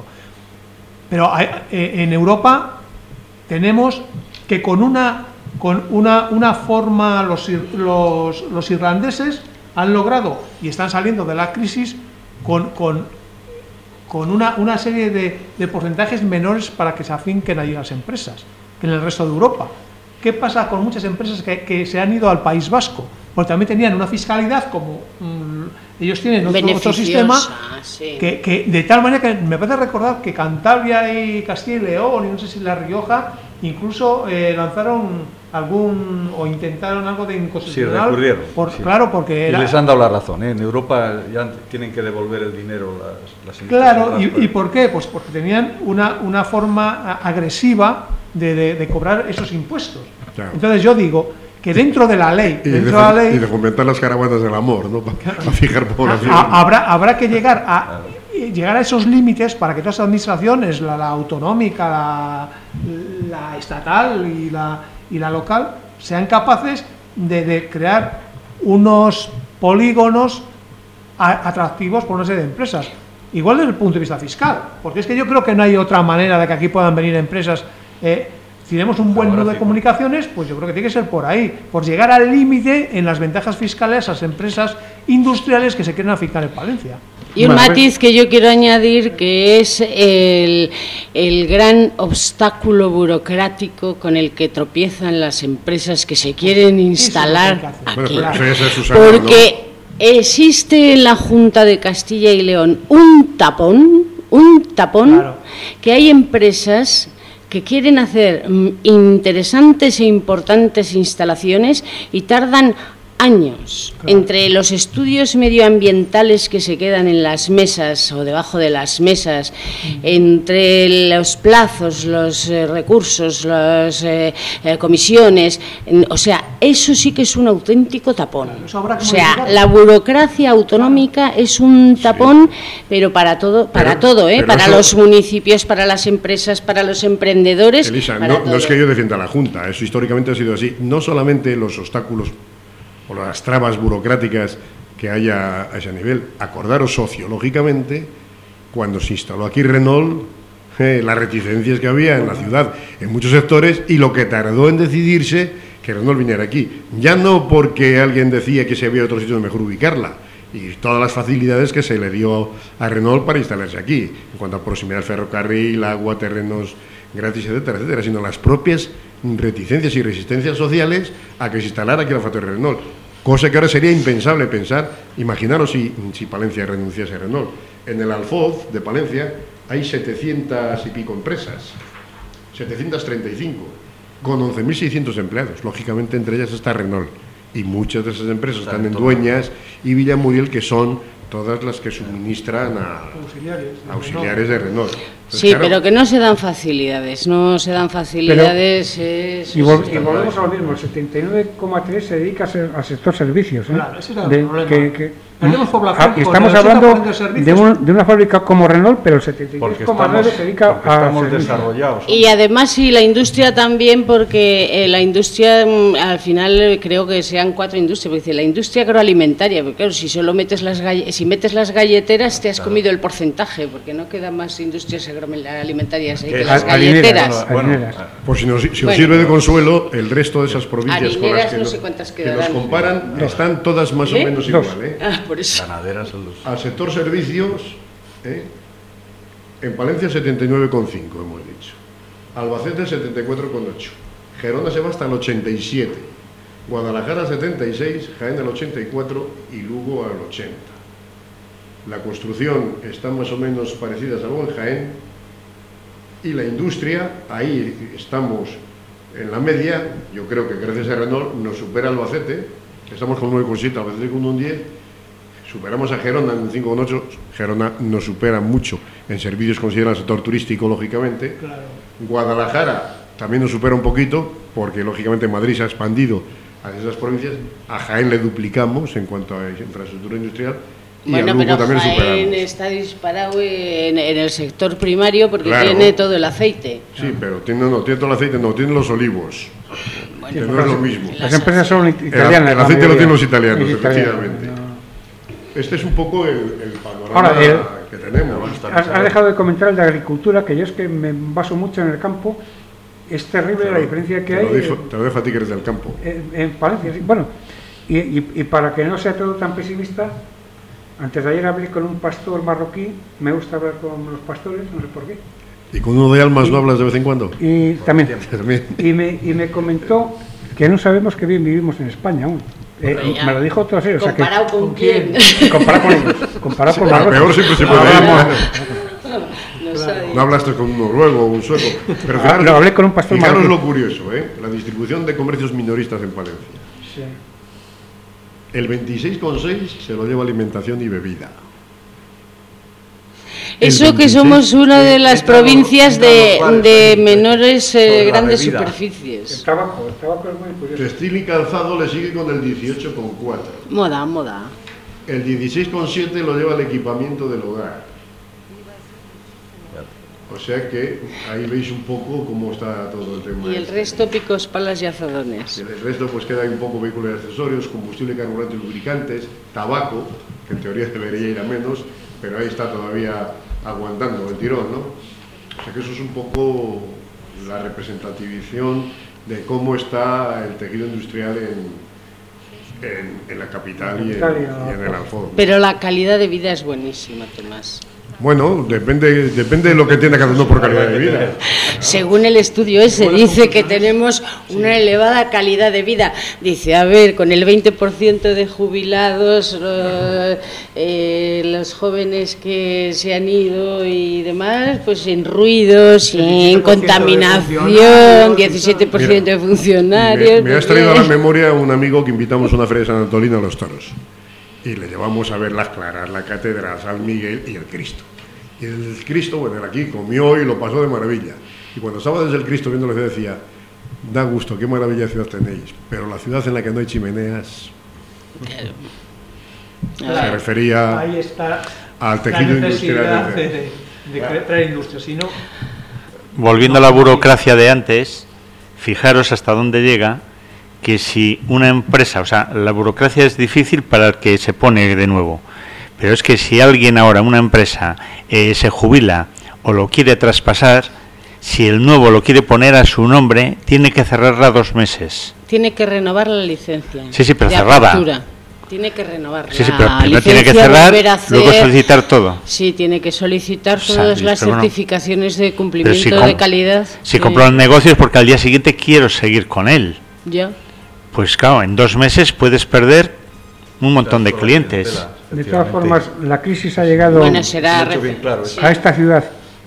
[SPEAKER 5] Pero hay- eh, en Europa tenemos que con una, con una, una forma, los, ir- los, los irlandeses han logrado y están saliendo de la crisis con, con con una, una serie de, de porcentajes menores para que se afinquen allí las empresas que en el resto de Europa. ¿Qué pasa con muchas empresas que, que se han ido al País Vasco? Porque también tenían una fiscalidad como mmm, ellos tienen otro, otro sistema
[SPEAKER 2] sí.
[SPEAKER 5] que, que de tal manera que me parece recordar que Cantabria y Castilla y León y no sé si La Rioja incluso eh, lanzaron algún o intentaron algo de inconstitucional.
[SPEAKER 3] Sí, recurrieron.
[SPEAKER 5] Por,
[SPEAKER 3] sí.
[SPEAKER 5] Claro, porque era,
[SPEAKER 3] y les han dado la razón, ¿eh? En Europa ya tienen que devolver el dinero las, las
[SPEAKER 5] Claro, y, ¿y por qué? Pues porque tenían una, una forma agresiva de, de, de cobrar esos impuestos. Claro. Entonces yo digo que dentro de la ley,
[SPEAKER 1] y,
[SPEAKER 5] dentro
[SPEAKER 1] de,
[SPEAKER 5] de la ley
[SPEAKER 1] y de fomentar las caravanas del amor, ¿no? Para, para fijar población.
[SPEAKER 5] A, a, habrá, habrá que llegar a claro. llegar a esos límites para que todas las administraciones, la, la autonómica, la, la estatal y la, y la local, sean capaces de, de crear unos polígonos a, atractivos por una serie de empresas. Igual desde el punto de vista fiscal, porque es que yo creo que no hay otra manera de que aquí puedan venir empresas. Eh, si tenemos un buen nudo de comunicaciones, pues yo creo que tiene que ser por ahí, por llegar al límite en las ventajas fiscales a las empresas industriales que se quieren afincar en Palencia.
[SPEAKER 2] Y un bueno, matiz que yo quiero añadir, que es el, el gran obstáculo burocrático con el que tropiezan las empresas que se quieren instalar aquí.
[SPEAKER 1] Bueno, pues eso es Susana,
[SPEAKER 2] porque ¿no? existe en la Junta de Castilla y León un tapón, un tapón, claro. que hay empresas que quieren hacer interesantes e importantes instalaciones y tardan años, claro. entre los estudios medioambientales que se quedan en las mesas o debajo de las mesas, mm. entre los plazos, los eh, recursos, las eh, eh, comisiones, en, o sea, eso sí que es un auténtico tapón. Claro, o sea, la burocracia autonómica claro. es un tapón, sí. pero para todo, para pero, todo, ¿eh? para eso, los municipios, para las empresas, para los emprendedores.
[SPEAKER 1] Elisa, no, no es que yo defienda a la Junta, eso históricamente ha sido así. No solamente los obstáculos o las trabas burocráticas que haya a ese nivel. Acordaros sociológicamente, cuando se instaló aquí Renault, eh, las reticencias que había en la ciudad, en muchos sectores, y lo que tardó en decidirse que Renault viniera aquí. Ya no porque alguien decía que se había otro sitio donde mejor ubicarla, y todas las facilidades que se le dio a Renault para instalarse aquí, en cuanto a proximidad al ferrocarril, agua, terrenos gratis, etcétera, etcétera, sino las propias reticencias y resistencias sociales a que se instalara aquí la factoría Renault, cosa que ahora sería impensable pensar. Imaginaros si, si Palencia renunciase a Renault. En el Alfoz de Palencia hay setecientas y pico empresas, setecientas treinta y cinco, con once mil seiscientos empleados, lógicamente entre ellas está Renault, y muchas de esas empresas están en Dueñas y Villamuriel, que son todas las que suministran a auxiliares, auxiliares de Renault. Entonces,
[SPEAKER 2] sí, claro, pero que no se dan facilidades, no se dan facilidades.
[SPEAKER 6] Pero,
[SPEAKER 2] es,
[SPEAKER 6] y, vol y volvemos a lo mismo, el setenta y nueve coma tres se dedica al sector servicios. ¿eh?
[SPEAKER 5] Claro, ese era el
[SPEAKER 6] de,
[SPEAKER 5] problema.
[SPEAKER 6] Que, que,
[SPEAKER 5] Perdemos población,
[SPEAKER 6] ah, estamos hablando de, de, un, de una fábrica como Renault, pero el setenta y tres coma nueve se dedica a
[SPEAKER 3] estamos desarrollados.
[SPEAKER 2] Y además sí, la industria también, porque eh, la industria al final creo que sean cuatro industrias, porque dice la industria agroalimentaria, porque claro, si solo metes las si metes las galleteras te has claro. comido el porcentaje, porque no quedan más industrias agroalimentarias ahí que las galleteras.
[SPEAKER 1] Bueno, bueno, pues si, nos, si bueno, os sirve de consuelo, el resto de esas provincias con las que,
[SPEAKER 2] no
[SPEAKER 1] nos,
[SPEAKER 2] sé cuántas
[SPEAKER 1] que nos comparan no. están todas más ¿Eh? o menos igual. ¿eh?
[SPEAKER 2] Ah, por eso.
[SPEAKER 3] Ganaderas son los...
[SPEAKER 1] Al sector servicios, ¿eh? en Palencia setenta y nueve coma cinco hemos dicho, Albacete setenta y cuatro coma ocho, Gerona se va hasta el ochenta y siete, Guadalajara setenta y seis, Jaén el ochenta y cuatro y Lugo al ochenta. La construcción está más o menos parecida, salvo en Jaén, y la industria, ahí estamos en la media. Yo creo que gracias a Renault nos supera Albacete, estamos con nueve coma siete, Albacete con un diez, superamos a Gerona en cinco coma ocho, Gerona nos supera mucho en servicios considerados el sector turístico, lógicamente. Claro. Guadalajara también nos supera un poquito, porque lógicamente Madrid se ha expandido a esas provincias, a Jaén le duplicamos en cuanto a infraestructura industrial. Y
[SPEAKER 2] bueno,
[SPEAKER 1] a Lugo
[SPEAKER 2] pero
[SPEAKER 1] también
[SPEAKER 2] Jaén
[SPEAKER 1] superamos.
[SPEAKER 2] está disparado en, en el sector primario porque
[SPEAKER 1] claro.
[SPEAKER 2] tiene todo el aceite.
[SPEAKER 1] Sí, pero tiene, no, tiene todo el aceite, no, tiene los olivos. Bueno, que no es lo mismo.
[SPEAKER 6] Las empresas son italianas.
[SPEAKER 1] El, el aceite lo tienen los italianos, efectivamente. No. Este es un poco el, el panorama Ahora, el, que tenemos.
[SPEAKER 6] Has, has dejado de comentar el de agricultura, que yo es que me baso mucho en el campo. Es terrible la diferencia que
[SPEAKER 1] te
[SPEAKER 6] hay.
[SPEAKER 1] Lo dejo, te lo dejo a ti que eres del campo.
[SPEAKER 6] En, en Palencia, sí. Bueno, y, y, y para que no sea todo tan pesimista, Antes de ayer hablé con un pastor marroquí, me gusta hablar con los pastores, no sé por qué.
[SPEAKER 1] ¿Y con uno de almas y, no hablas de vez en cuando?
[SPEAKER 6] Y también.
[SPEAKER 1] también.
[SPEAKER 6] Y, me, y me comentó que no sabemos qué bien vivimos en España aún. Eh, me lo dijo otro serio.
[SPEAKER 2] ¿Comparado o sea, que, con quién?
[SPEAKER 6] Comparado con ellos. Comparado con
[SPEAKER 1] Marruecos. Peor siempre se puede ir.
[SPEAKER 2] No,
[SPEAKER 1] no hablaste con un noruego o un sueco. Pero fijaros,
[SPEAKER 6] ah, lo hablé con un pastor
[SPEAKER 1] fijaros
[SPEAKER 6] marroquí.
[SPEAKER 1] Lo curioso, ¿eh? La distribución de comercios minoristas en Palencia.
[SPEAKER 6] Sí.
[SPEAKER 1] El veintiséis coma seis se lo lleva alimentación y bebida.
[SPEAKER 2] Eso que somos una de las provincias de, de menores eh, grandes superficies.
[SPEAKER 6] El tabaco, el tabaco es muy curioso.
[SPEAKER 1] Textil y calzado le sigue con el dieciocho coma cuatro.
[SPEAKER 2] Moda, moda.
[SPEAKER 1] El dieciséis coma siete lo lleva el equipamiento del hogar. O sea que ahí veis un poco cómo está todo el tema.
[SPEAKER 2] Y el resto picos, palas y azadones.
[SPEAKER 1] Y el resto pues queda un poco vehículos y accesorios, combustible, carburantes, lubricantes, tabaco, que en teoría debería ir a menos, pero ahí está todavía aguantando el tirón, ¿no? O sea que eso es un poco la representativización de cómo está el tejido industrial en, en, en la capital y en, y en el Alfoz.
[SPEAKER 2] Pero la calidad de vida es buenísima, Tomás.
[SPEAKER 1] Bueno, depende, depende de lo que tiene cada uno por calidad de vida.
[SPEAKER 2] Según el estudio ese, dice que tenemos una elevada calidad de vida. Dice, a ver, con el veinte por ciento de jubilados, eh, eh, los jóvenes que se han ido y demás, pues sin ruidos, sin contaminación, diecisiete por ciento de funcionarios.
[SPEAKER 1] Me, me has traído a la memoria un amigo que invitamos a una feria de San Antolín a los toros. Y le llevamos a ver las claras, la catedral, San Miguel y el Cristo. Y el Cristo, bueno, él aquí comió y lo pasó de maravilla. Y cuando estaba desde el Cristo viendo la ciudad decía, da gusto, qué maravilla de ciudad tenéis, pero la ciudad en la que no hay chimeneas... Claro. Se refería
[SPEAKER 5] ahí está
[SPEAKER 1] al tejido industrial.
[SPEAKER 5] De, de, de, de claro. Crear industria, si no...
[SPEAKER 4] Volviendo
[SPEAKER 5] no,
[SPEAKER 4] a la burocracia de antes, fijaros hasta dónde llega... que si una empresa, o sea, la burocracia es difícil para el que se pone de nuevo, pero es que si alguien ahora, una empresa, eh, se jubila o lo quiere traspasar, si el nuevo lo quiere poner a su nombre, tiene que cerrarla dos meses.
[SPEAKER 2] Tiene que renovar la licencia.
[SPEAKER 4] Sí, sí, pero cerrada.
[SPEAKER 2] Apertura. Tiene que renovar
[SPEAKER 4] sí, sí, pero primero tiene que cerrar, hacer, luego solicitar todo.
[SPEAKER 2] Sí, tiene que solicitar
[SPEAKER 4] o sea,
[SPEAKER 2] todas las certificaciones no. de cumplimiento si de calidad.
[SPEAKER 4] Si compro el negocio es porque al día siguiente quiero seguir con él.
[SPEAKER 2] Ya.
[SPEAKER 4] Pues claro, en dos meses puedes perder un montón de clientes.
[SPEAKER 6] De todas formas, la crisis ha llegado
[SPEAKER 2] bueno, será
[SPEAKER 6] bien claro, a esta ciudad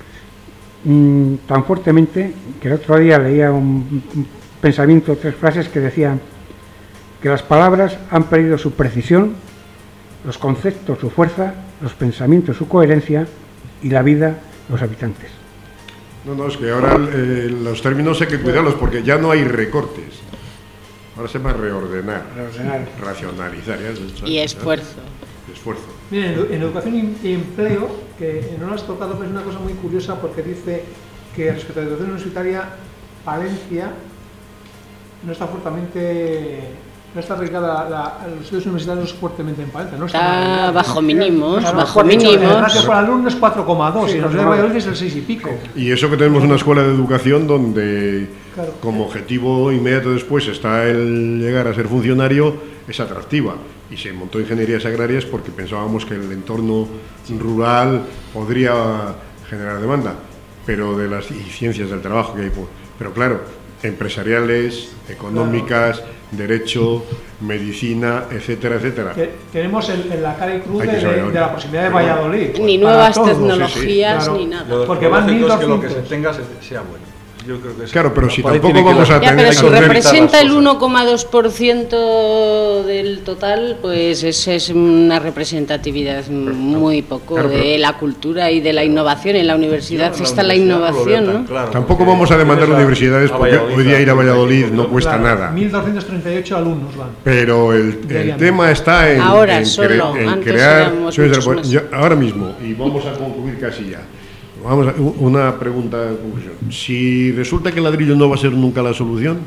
[SPEAKER 6] mmm, tan fuertemente que el otro día leía un, un pensamiento, tres frases que decían que las palabras han perdido su precisión, los conceptos su fuerza, los pensamientos su coherencia y la vida los habitantes.
[SPEAKER 1] No, no, es que ahora eh, los términos hay que cuidarlos porque ya no hay recortes. Ahora se va a reordenar,
[SPEAKER 6] reordenar.
[SPEAKER 1] racionalizar. ¿Ya?
[SPEAKER 2] Y esfuerzo.
[SPEAKER 1] Esfuerzo.
[SPEAKER 5] Miren, en educación y empleo, que no lo has tocado, pero es una cosa muy curiosa porque dice que respecto a la educación universitaria, Palencia no está fuertemente, no está arraigada, la, la, los estudios universitarios fuertemente en Palencia. No está,
[SPEAKER 2] está bajo mínimos,
[SPEAKER 5] claro,
[SPEAKER 2] bajo mínimos.
[SPEAKER 5] El ratio por alumno es cuatro coma dos sí, y los de Valladolid es el seis y pico.
[SPEAKER 1] Y eso que tenemos una escuela de educación donde claro. como objetivo inmediato después está el llegar a ser funcionario, es atractiva. Y se montó ingenierías agrarias porque pensábamos que el entorno rural podría generar demanda, pero de las y ciencias del trabajo que hay. Pero claro, empresariales, económicas, claro. derecho, medicina, etcétera, etcétera.
[SPEAKER 5] Que tenemos el, en la cara y cruz de, de, de la proximidad de Valladolid.
[SPEAKER 2] Ni nuevas todos, tecnologías, sí, sí. Claro. ni nada.
[SPEAKER 3] Porque van mil doscientos. Que lo que se tenga sea bueno. Yo creo que es
[SPEAKER 1] claro, pero si tampoco vamos a
[SPEAKER 2] ya,
[SPEAKER 1] tener...
[SPEAKER 2] Pero si representa el uno coma dos por ciento del total, pues es, es una representatividad muy poco claro, de la cultura y de la innovación. En la universidad no, está la, la innovación, ¿no?
[SPEAKER 1] Claro, tampoco vamos a demandar universidades porque hoy día ir a Valladolid no cuesta
[SPEAKER 5] claro,
[SPEAKER 1] nada.
[SPEAKER 5] mil doscientos treinta y ocho alumnos van.
[SPEAKER 1] Pero el, el tema está en,
[SPEAKER 2] ahora,
[SPEAKER 1] en,
[SPEAKER 2] solo,
[SPEAKER 1] cre, en crear... Yo, ahora mismo, y vamos a concluir casi ya. Vamos a, una pregunta de conclusión. Si resulta que el ladrillo no va a ser nunca la solución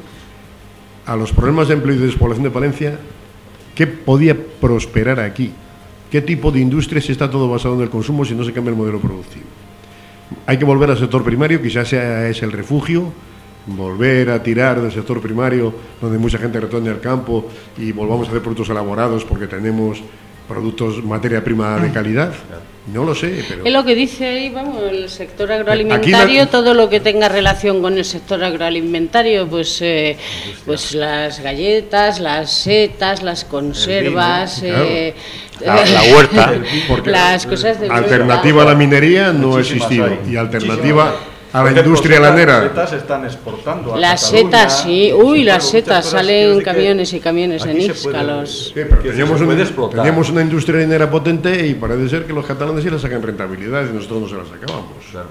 [SPEAKER 1] a los problemas de empleo y de despoblación de Palencia, ¿qué podía prosperar aquí? ¿Qué tipo de industria si está todo basado en el consumo si no se cambia el modelo productivo? Hay que volver al sector primario, quizás sea ese el refugio, volver a tirar del sector primario donde mucha gente retorne al campo y volvamos a hacer productos elaborados porque tenemos productos, materia prima de calidad. No lo sé, pero...
[SPEAKER 2] Es lo que dice ahí, vamos, el sector agroalimentario, la... todo lo que tenga relación con el sector agroalimentario, pues eh, pues las galletas, las setas, las conservas,
[SPEAKER 1] vino,
[SPEAKER 2] eh,
[SPEAKER 4] claro. la, la huerta,
[SPEAKER 2] las cosas de
[SPEAKER 1] alternativa huerta. A la minería no ha existido, y alternativa a la industria lanera.
[SPEAKER 3] Las setas están exportando a
[SPEAKER 2] Las
[SPEAKER 3] Cataluña,
[SPEAKER 2] setas, sí. Uy, las setas salen camiones
[SPEAKER 3] y
[SPEAKER 2] camiones en Ixcalos.
[SPEAKER 1] Sí, teníamos, un, teníamos una industria lanera potente y parece ser que los catalanes sí la sacan rentabilidad y nosotros no se la sacábamos. Claro.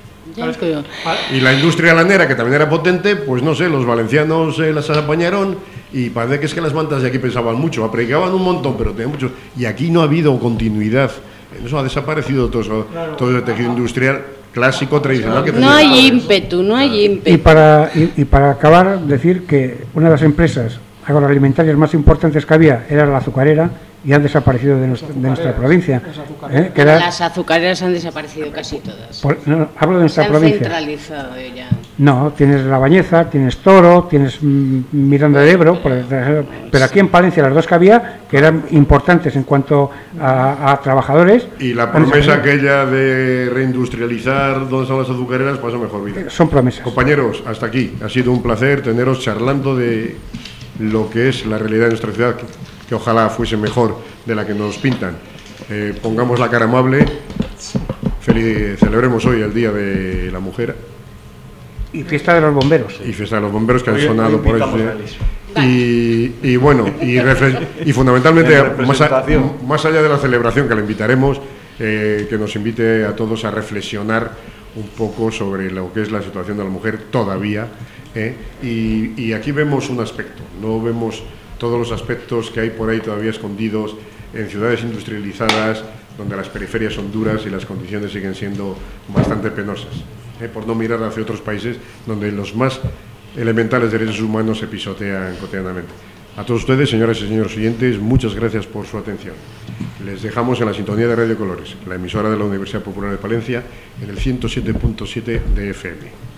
[SPEAKER 1] Y la industria lanera, que también era potente, pues no sé, los valencianos eh, las apañaron y parece que es que las mantas de aquí pensaban mucho, predicaban un montón, pero tenían mucho. Y aquí no ha habido continuidad. Eso ha desaparecido todo, eso, todo el tejido industrial clásico, tradicional que tenía.
[SPEAKER 2] No hay ímpetu, no hay ímpetu.
[SPEAKER 6] Y para, y, y para acabar, decir que una de las empresas agroalimentarias más importantes que había era la azucarera y han desaparecido de nuestra, de nuestra provincia. ¿Eh? Que era,
[SPEAKER 2] las azucareras han desaparecido casi todas.
[SPEAKER 6] Por, no, hablo de nuestra
[SPEAKER 2] Se
[SPEAKER 6] provincia.
[SPEAKER 2] Han centralizado ya.
[SPEAKER 6] No, tienes La Bañeza, tienes Toro, tienes mm, Miranda de Ebro, por, pero aquí en Palencia las dos que había, que eran importantes en cuanto a, a trabajadores.
[SPEAKER 1] Y la promesa aquella de reindustrializar donde están las azucareras pasa mejor vida.
[SPEAKER 6] Son promesas.
[SPEAKER 1] Compañeros, hasta aquí. Ha sido un placer teneros charlando de lo que es la realidad de nuestra ciudad, que, que ojalá fuese mejor de la que nos pintan. Eh, pongamos la cara amable, feliz, celebremos hoy el Día de la Mujer.
[SPEAKER 6] Y fiesta de los bomberos.
[SPEAKER 1] Y fiesta de los bomberos que han
[SPEAKER 3] hoy,
[SPEAKER 1] sonado
[SPEAKER 3] hoy
[SPEAKER 1] por ahí. Y, y bueno, y, y fundamentalmente, más, a, más allá de la celebración, que le invitaremos, eh, que nos invite a todos a reflexionar un poco sobre lo que es la situación de la mujer todavía. Eh, y, y aquí vemos un aspecto, no vemos todos los aspectos que hay por ahí todavía escondidos en ciudades industrializadas, donde las periferias son duras y las condiciones siguen siendo bastante penosas. Eh, por no mirar hacia otros países donde los más elementales derechos humanos se pisotean cotidianamente. A todos ustedes, señoras y señores oyentes, muchas gracias por su atención. Les dejamos en la sintonía de Radio Colores, la emisora de la Universidad Popular de Palencia, en el ciento siete punto siete de F M.